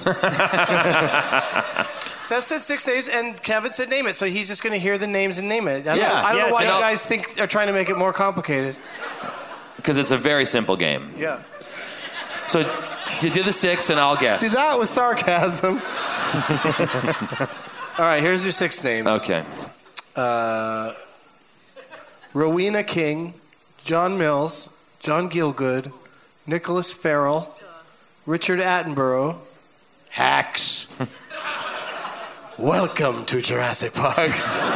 Seth said six names, and Kevin said name it. So he's just going to hear the names and name it. I don't, Yeah. know, I don't Yeah, know why and you I'll- guys think are trying to make it more complicated. Because it's a very simple game. Yeah. So you do the six, and I'll guess. See, that was sarcasm. All right, here's your six names. Okay. Uh, Rowena King, John Mills, John Gielgud, Nicholas Farrell, Richard Attenborough, Hacks. Welcome to Jurassic Park.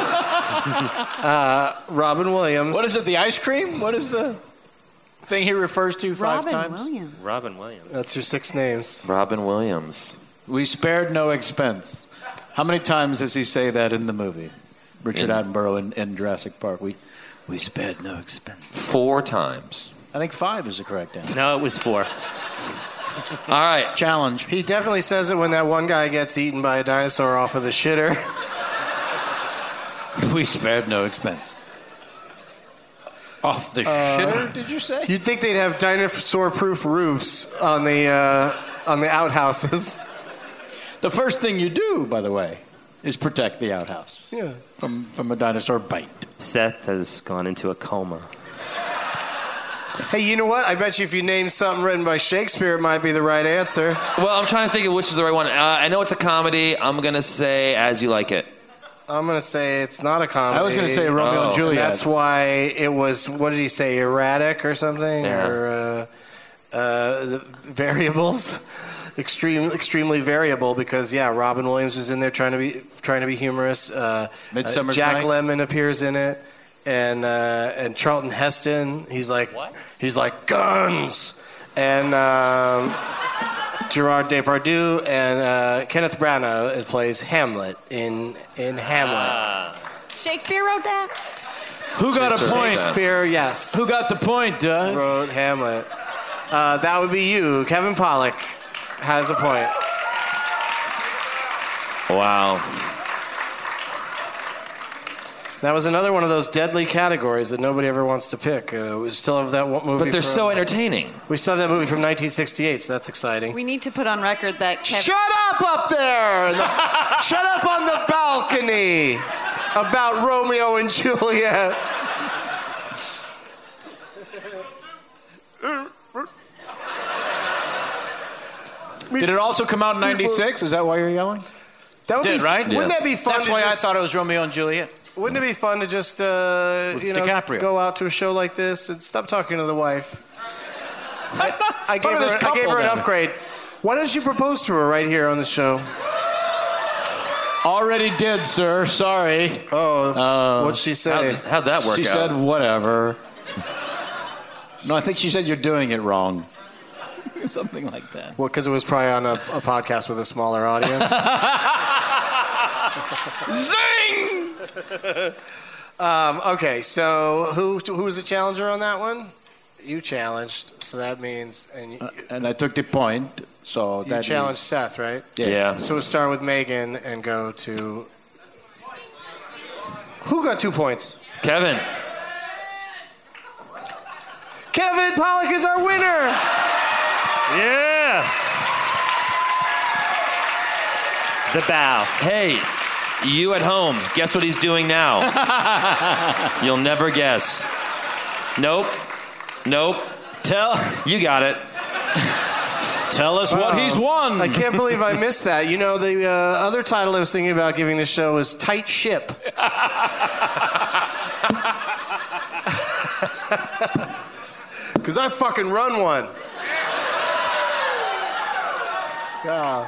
uh, Robin Williams. What is it, the ice cream? What is the thing he refers to five Robin times? Williams. Robin Williams. That's your six names. Robin Williams. We spared no expense. How many times does he say that in the movie? Richard In- Attenborough in, in Jurassic Park. We we spared no expense. Four times. I think five is the correct answer. No, it was four. All right. Challenge. He definitely says it when that one guy gets eaten by a dinosaur off of the shitter. We spared no expense. Off the Uh, shitter, did you say? You'd think they'd have dinosaur-proof roofs on the uh, on the outhouses. The first thing you do, by the way, is protect the outhouse Yeah. from, from a dinosaur bite. Seth has gone into a coma. Hey, you know what? I bet you if you name something written by Shakespeare, it might be the right answer. Well, I'm trying to think of which is the right one. Uh, I know it's a comedy. I'm going to say As You Like It. I'm going to say it's not a comedy. I was going to say Romeo Oh. and Juliet. And that's why it was, what did he say, erratic or something? Yeah. Or uh, uh, the variables? Extreme, extremely variable because, yeah, Robin Williams was in there trying to be trying to be humorous. Uh, Midsummer's uh, Jack Night. Lemmon appears in it. And uh, and Charlton Heston, he's like, What? he's like, guns! And um, Gerard Depardieu and uh, Kenneth Branagh plays Hamlet in in Hamlet. Shakespeare wrote that? Who got a point? Shakespeare, yes. Who got the point, Doug? Wrote Hamlet. Uh, that would be you. Kevin Pollak has a point. Wow. That was another one of those deadly categories that nobody ever wants to pick. Uh, we still have that one movie. But they're from, so entertaining. We still have that movie from nineteen sixty-eight, so that's exciting. We need to put on record that Kevin... Shut up up there! The- shut up on the balcony about Romeo and Juliet. Did it also come out in ninety-six? Is that why you're yelling? That would Did, be, right? Wouldn't that be fun? That's to why just, I thought it was Romeo and Juliet. Wouldn't it be fun to just uh, With you know DiCaprio. go out to a show like this and stop talking to the wife? I, I gave Part of her this I gave couple her an then. upgrade. Why don't you propose to her right here on the show? Already did, sir. Sorry. Oh, what'd she say? How'd, how'd that work She out? said whatever. No, I think she said you're doing it wrong. Something like that. Well, because it was probably on a, a podcast with a smaller audience. Zing! um, okay, so who who was the challenger on that one? You challenged, so that means and you, Uh, and I took the point, so you that challenged means- Seth, right? Yeah. Yeah. So we'll start with Megan and go to who got two points? Kevin. Kevin Pollak is our winner. Yeah. The bow. Hey, you at home, guess what he's doing now? You'll never guess. Nope. Nope. Tell You got it. tell us what Wow. he's won. I can't believe I missed that. You know, the uh, other title I was thinking about giving this show was Tight Ship. Because I fucking run one. Yeah.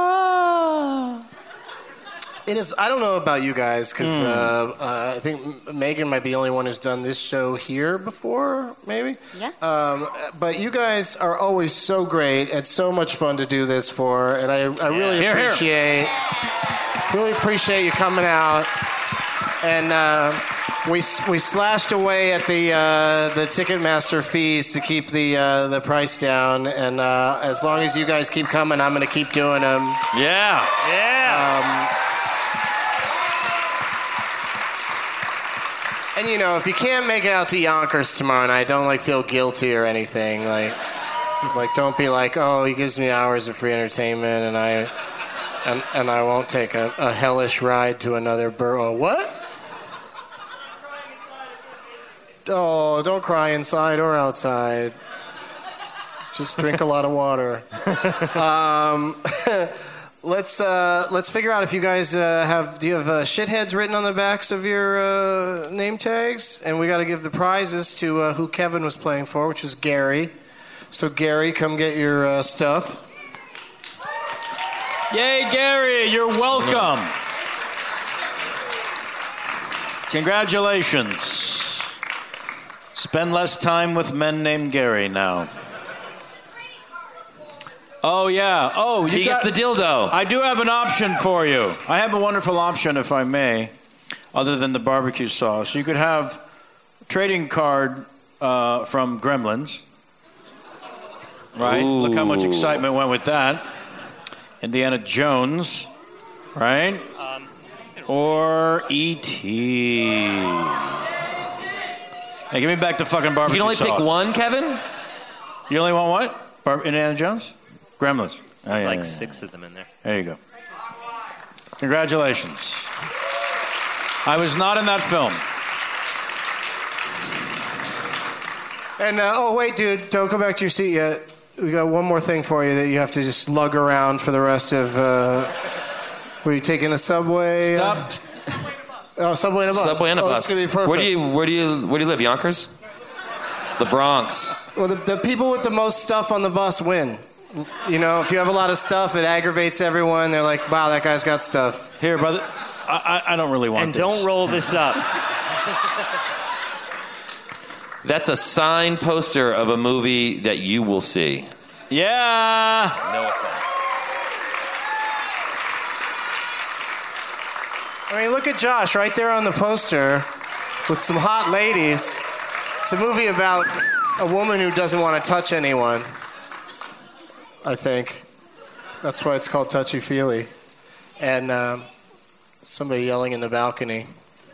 It is. I don't know about you guys because Hmm. uh, uh, I think Megan might be the only one who's done this show here before, maybe. Yeah. Um, but you guys are always so great and so much fun to do this for, and I, I really Here, here. appreciate really appreciate you coming out. And uh, we we slashed away at the uh, the Ticketmaster fees to keep the uh, the price down, and uh, as long as you guys keep coming, I'm going to keep doing them. Yeah. Yeah. Um, And you know, if you can't make it out to Yonkers tomorrow night, don't like feel guilty or anything. Like, like don't be like, oh, he gives me hours of free entertainment, and I, and and I won't take a, a hellish ride to another borough. What? Oh, don't cry inside or outside. Just drink a lot of water. um, let's uh, let's figure out if you guys uh, have. Do you have uh, shitheads written on the backs of your uh, name tags? And we got to give the prizes to uh, who Kevin was playing for, which is Gary. So Gary, come get your uh, stuff. Yay, Gary! You're welcome. Congratulations. Spend less time with men named Gary now. Oh, yeah. Oh, you he got, gets the dildo. I do have an option for you. I have a wonderful option, if I may, other than the barbecue sauce. You could have a trading card uh, from Gremlins. Right? Ooh. Look how much excitement went with that. Indiana Jones. Right? Um, or E T Hey, give me back the fucking barbecue You can only sauce. pick one, Kevin? You only want what? Bar- Indiana Jones? Gremlins. Oh, There's yeah, like yeah, six of them in there. There you go. Congratulations. I was not in that film. And, uh, oh, wait, dude, don't go back to your seat yet. We got one more thing for you that you have to just lug around for the rest of... Uh, were you taking a subway? Stop. Oh, subway and a bus. Subway and a oh, bus. That's gonna be perfect. Where do you where do you where do you live? Yonkers? The Bronx. Well, the, the people with the most stuff on the bus win. You know, if you have a lot of stuff, it aggravates everyone. They're like, "Wow, that guy's got stuff." Here, brother. I, I, I don't really want And this. don't roll this up. That's a signed poster of a movie that you will see. Yeah. No offense. I mean, look at Josh right there on the poster with some hot ladies. It's a movie about a woman who doesn't want to touch anyone, I think. That's why it's called Touchy Feely. And um, somebody yelling in the balcony.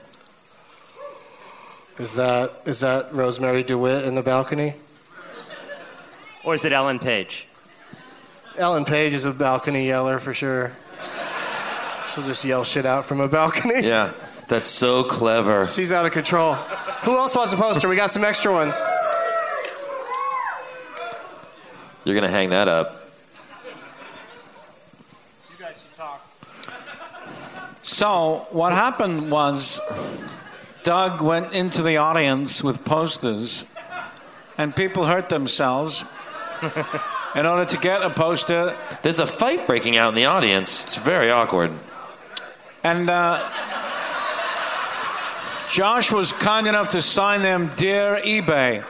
Is that is that Rosemary DeWitt in the balcony? Or is it Ellen Page? Ellen Page is a balcony yeller for sure. She'll just yell shit out from a balcony. Yeah, that's so clever. She's out of control. Who else wants a poster? We got some extra ones. You're gonna hang that up. You guys should talk. So what happened was Doug went into the audience with posters and people hurt themselves in order to get a poster. There's a fight breaking out in the audience. It's very awkward. And uh, Josh was kind enough to sign them, Dear eBay.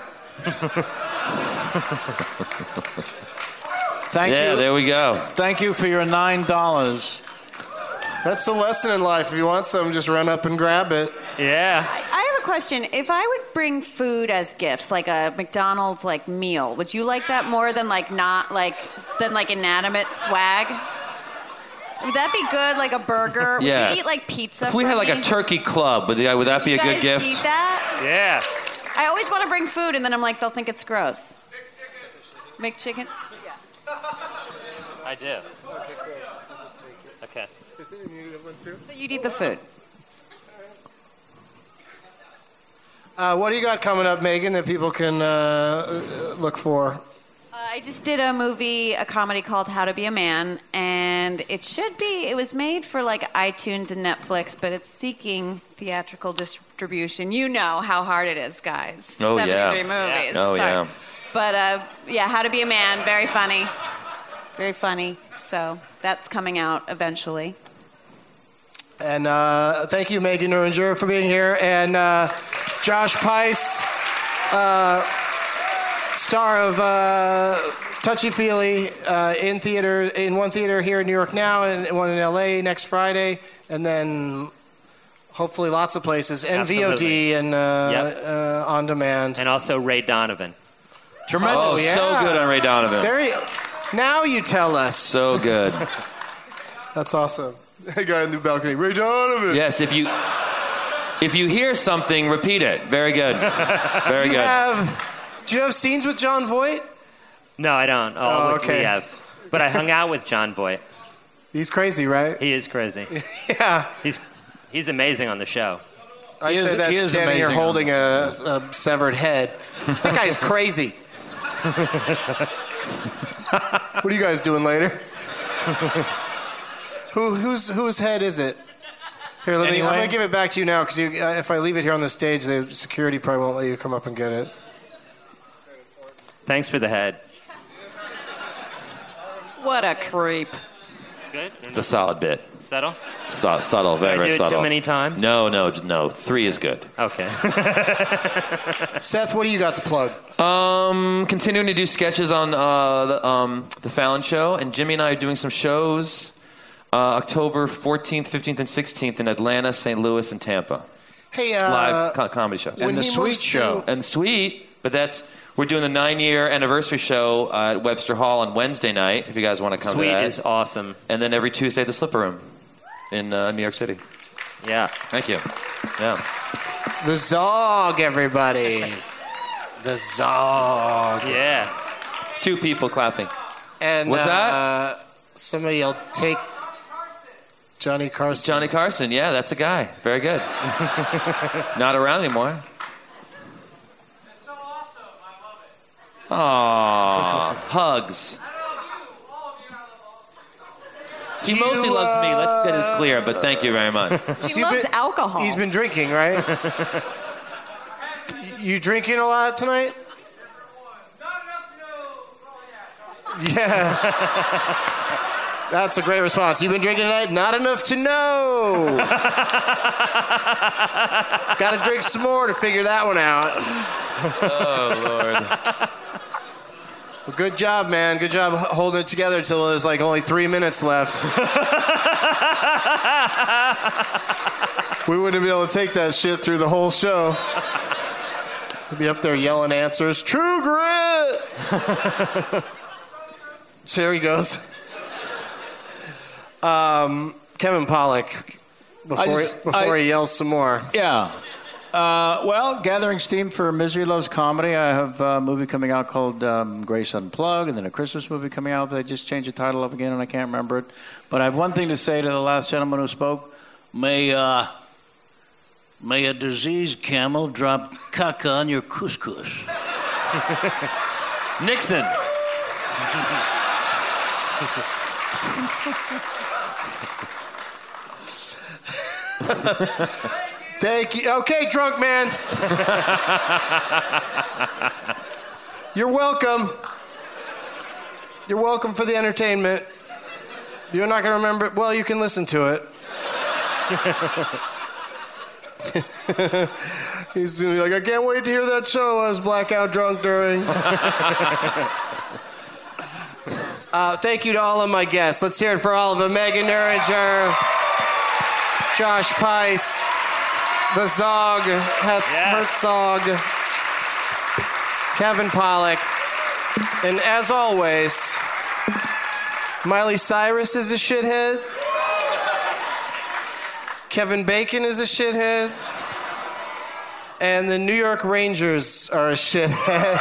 Thank yeah, you. there we go. Thank you for your nine dollars. That's the lesson in life. If you want something, just run up and grab it. Yeah. I, I have a question. If I would bring food as gifts, like a McDonald's like meal, would you like that more than like not like than like inanimate swag? Would that be good? Like a burger? Would Yeah. you eat like pizza? If we from had like me? a turkey club, would, the, would that Would be you a good guys gift? Eat that? Yeah. I always want to bring food, and then I'm like, they'll think it's gross. McChicken? I do. Okay, great. I'll just take it. Okay. You need one too? So you'd eat the food. Uh, what do you got coming up, Megan, that people can uh, look for? Uh, I just did a movie, a comedy called How to Be a Man, and it should be, it was made for like iTunes and Netflix, but it's seeking theatrical distribution. You know how hard it is, guys. Oh, yeah. seventy-three movies. Oh, Sorry. yeah. But uh, yeah, How to Be a Man, very funny. Very funny. So that's coming out eventually. And uh, thank you, Megan Nuringer, for being here. And uh, Josh Pais, uh, star of uh, Touchy Feely, uh, in theater, in one theater here in New York now, and one in L A next Friday, and then hopefully lots of places, and Absolutely. V O D and uh, Yep. uh, on demand. And also Ray Donovan. Tremendous. Oh, yeah. so good on Ray Donovan. Very. Now you tell us. So good. That's awesome. Hey, guy in the balcony, Ray Donovan. Yes, if you if you hear something, repeat it. Very good. Very do you good. Have, do you have scenes with John Voight? No, I don't. Oh, Oh, look, okay. we have. But I hung out with John Voight. He's crazy, right? He is crazy. Yeah. He's he's amazing on the show. I He said is- that he is standing here amazing on holding a, a severed head. That guy's crazy. What are you guys doing later? Who whose whose head is it? Here, let me. I'm Anyway. gonna give it back to you now because you, uh, if I leave it here on the stage, the security probably won't let you come up and get it. Thanks for the head. What a creep. Good. It's a solid bit. Subtle? Su- subtle, very, Did I very do it subtle. too many times? No, no, no. Three is good. Okay. Seth, what do you got to plug? Um, continuing to do sketches on uh, the, um, the Fallon Show, and Jimmy and I are doing some shows uh, October fourteenth, fifteenth, and sixteenth in Atlanta, Saint Louis, and Tampa. Hey, uh, Live co- comedy shows. when And the he Sweet moves to- Show. And Sweet, but that's we're doing the nine-year anniversary show uh, at Webster Hall on Wednesday night. If you guys want to come Sweet to that, is awesome. and then every Tuesday at the Slipper Room in uh, New York City. Yeah. Thank you. Yeah. The Zog, everybody. The Zog. Yeah. Two people clapping. And What's that? uh, somebody will take Johnny Carson. Johnny Carson, yeah, that's a guy. Very good. Not around anymore. Aww, hugs. He Do mostly you, loves me. Let's get this uh, clear, but thank you very much. He loves alcohol. He's been drinking, right? You drinking a lot tonight? Yeah. That's a great response. You've been drinking tonight? Not enough to know. Got to drink some more to figure that one out. Oh, Lord. Well, good job, man. Good job h- holding it together until there's like only three minutes left. We wouldn't be able to take that shit through the whole show. We'd be up there yelling answers. True grit! So here he goes. Um, Kevin Pollak, before, I just- he, before I- he yells some more. Yeah. Uh, well, gathering steam for Misery Loves Comedy. I have a movie coming out called um, Grace Unplugged, and then a Christmas movie coming out that I just changed the title of again, and I can't remember it. But I have one thing to say to the last gentleman who spoke. May, uh, may a diseased camel drop caca on your couscous. Nixon. Thank you. Okay, drunk man. You're welcome. You're welcome for the entertainment. You're not going to remember it. Well, you can listen to it. He's going to be like, I can't wait to hear that show I was blackout drunk during. uh, thank you to all of my guests. Let's hear it for all of them. Megan Nuringer, Josh Peiss, the Zog, Heth- Herzog, Kevin Pollak, and as always, Miley Cyrus is a shithead. Kevin Bacon is a shithead. And the New York Rangers are a shithead.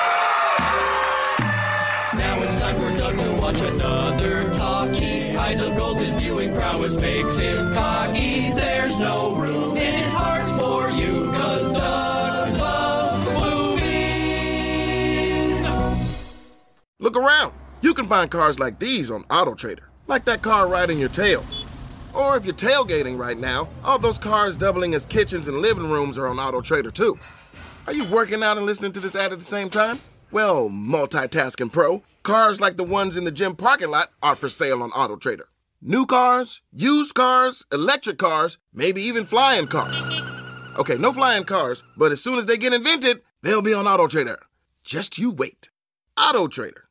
Now it's time for Doug to watch another talkie. Eyes of gold, his viewing prowess makes him cocky. There's no room in his heart for you, cause Doug loves movies. Look around. You can find cars like these on AutoTrader. Like that car riding your tail. Or if you're tailgating right now, all those cars doubling as kitchens and living rooms are on AutoTrader too. Are you working out and listening to this ad at the same time? Well, multitasking pro, cars like the ones in the gym parking lot are for sale on AutoTrader. New cars, used cars, electric cars, maybe even flying cars. Okay, no flying cars, but as soon as they get invented, they'll be on AutoTrader. Just you wait. AutoTrader.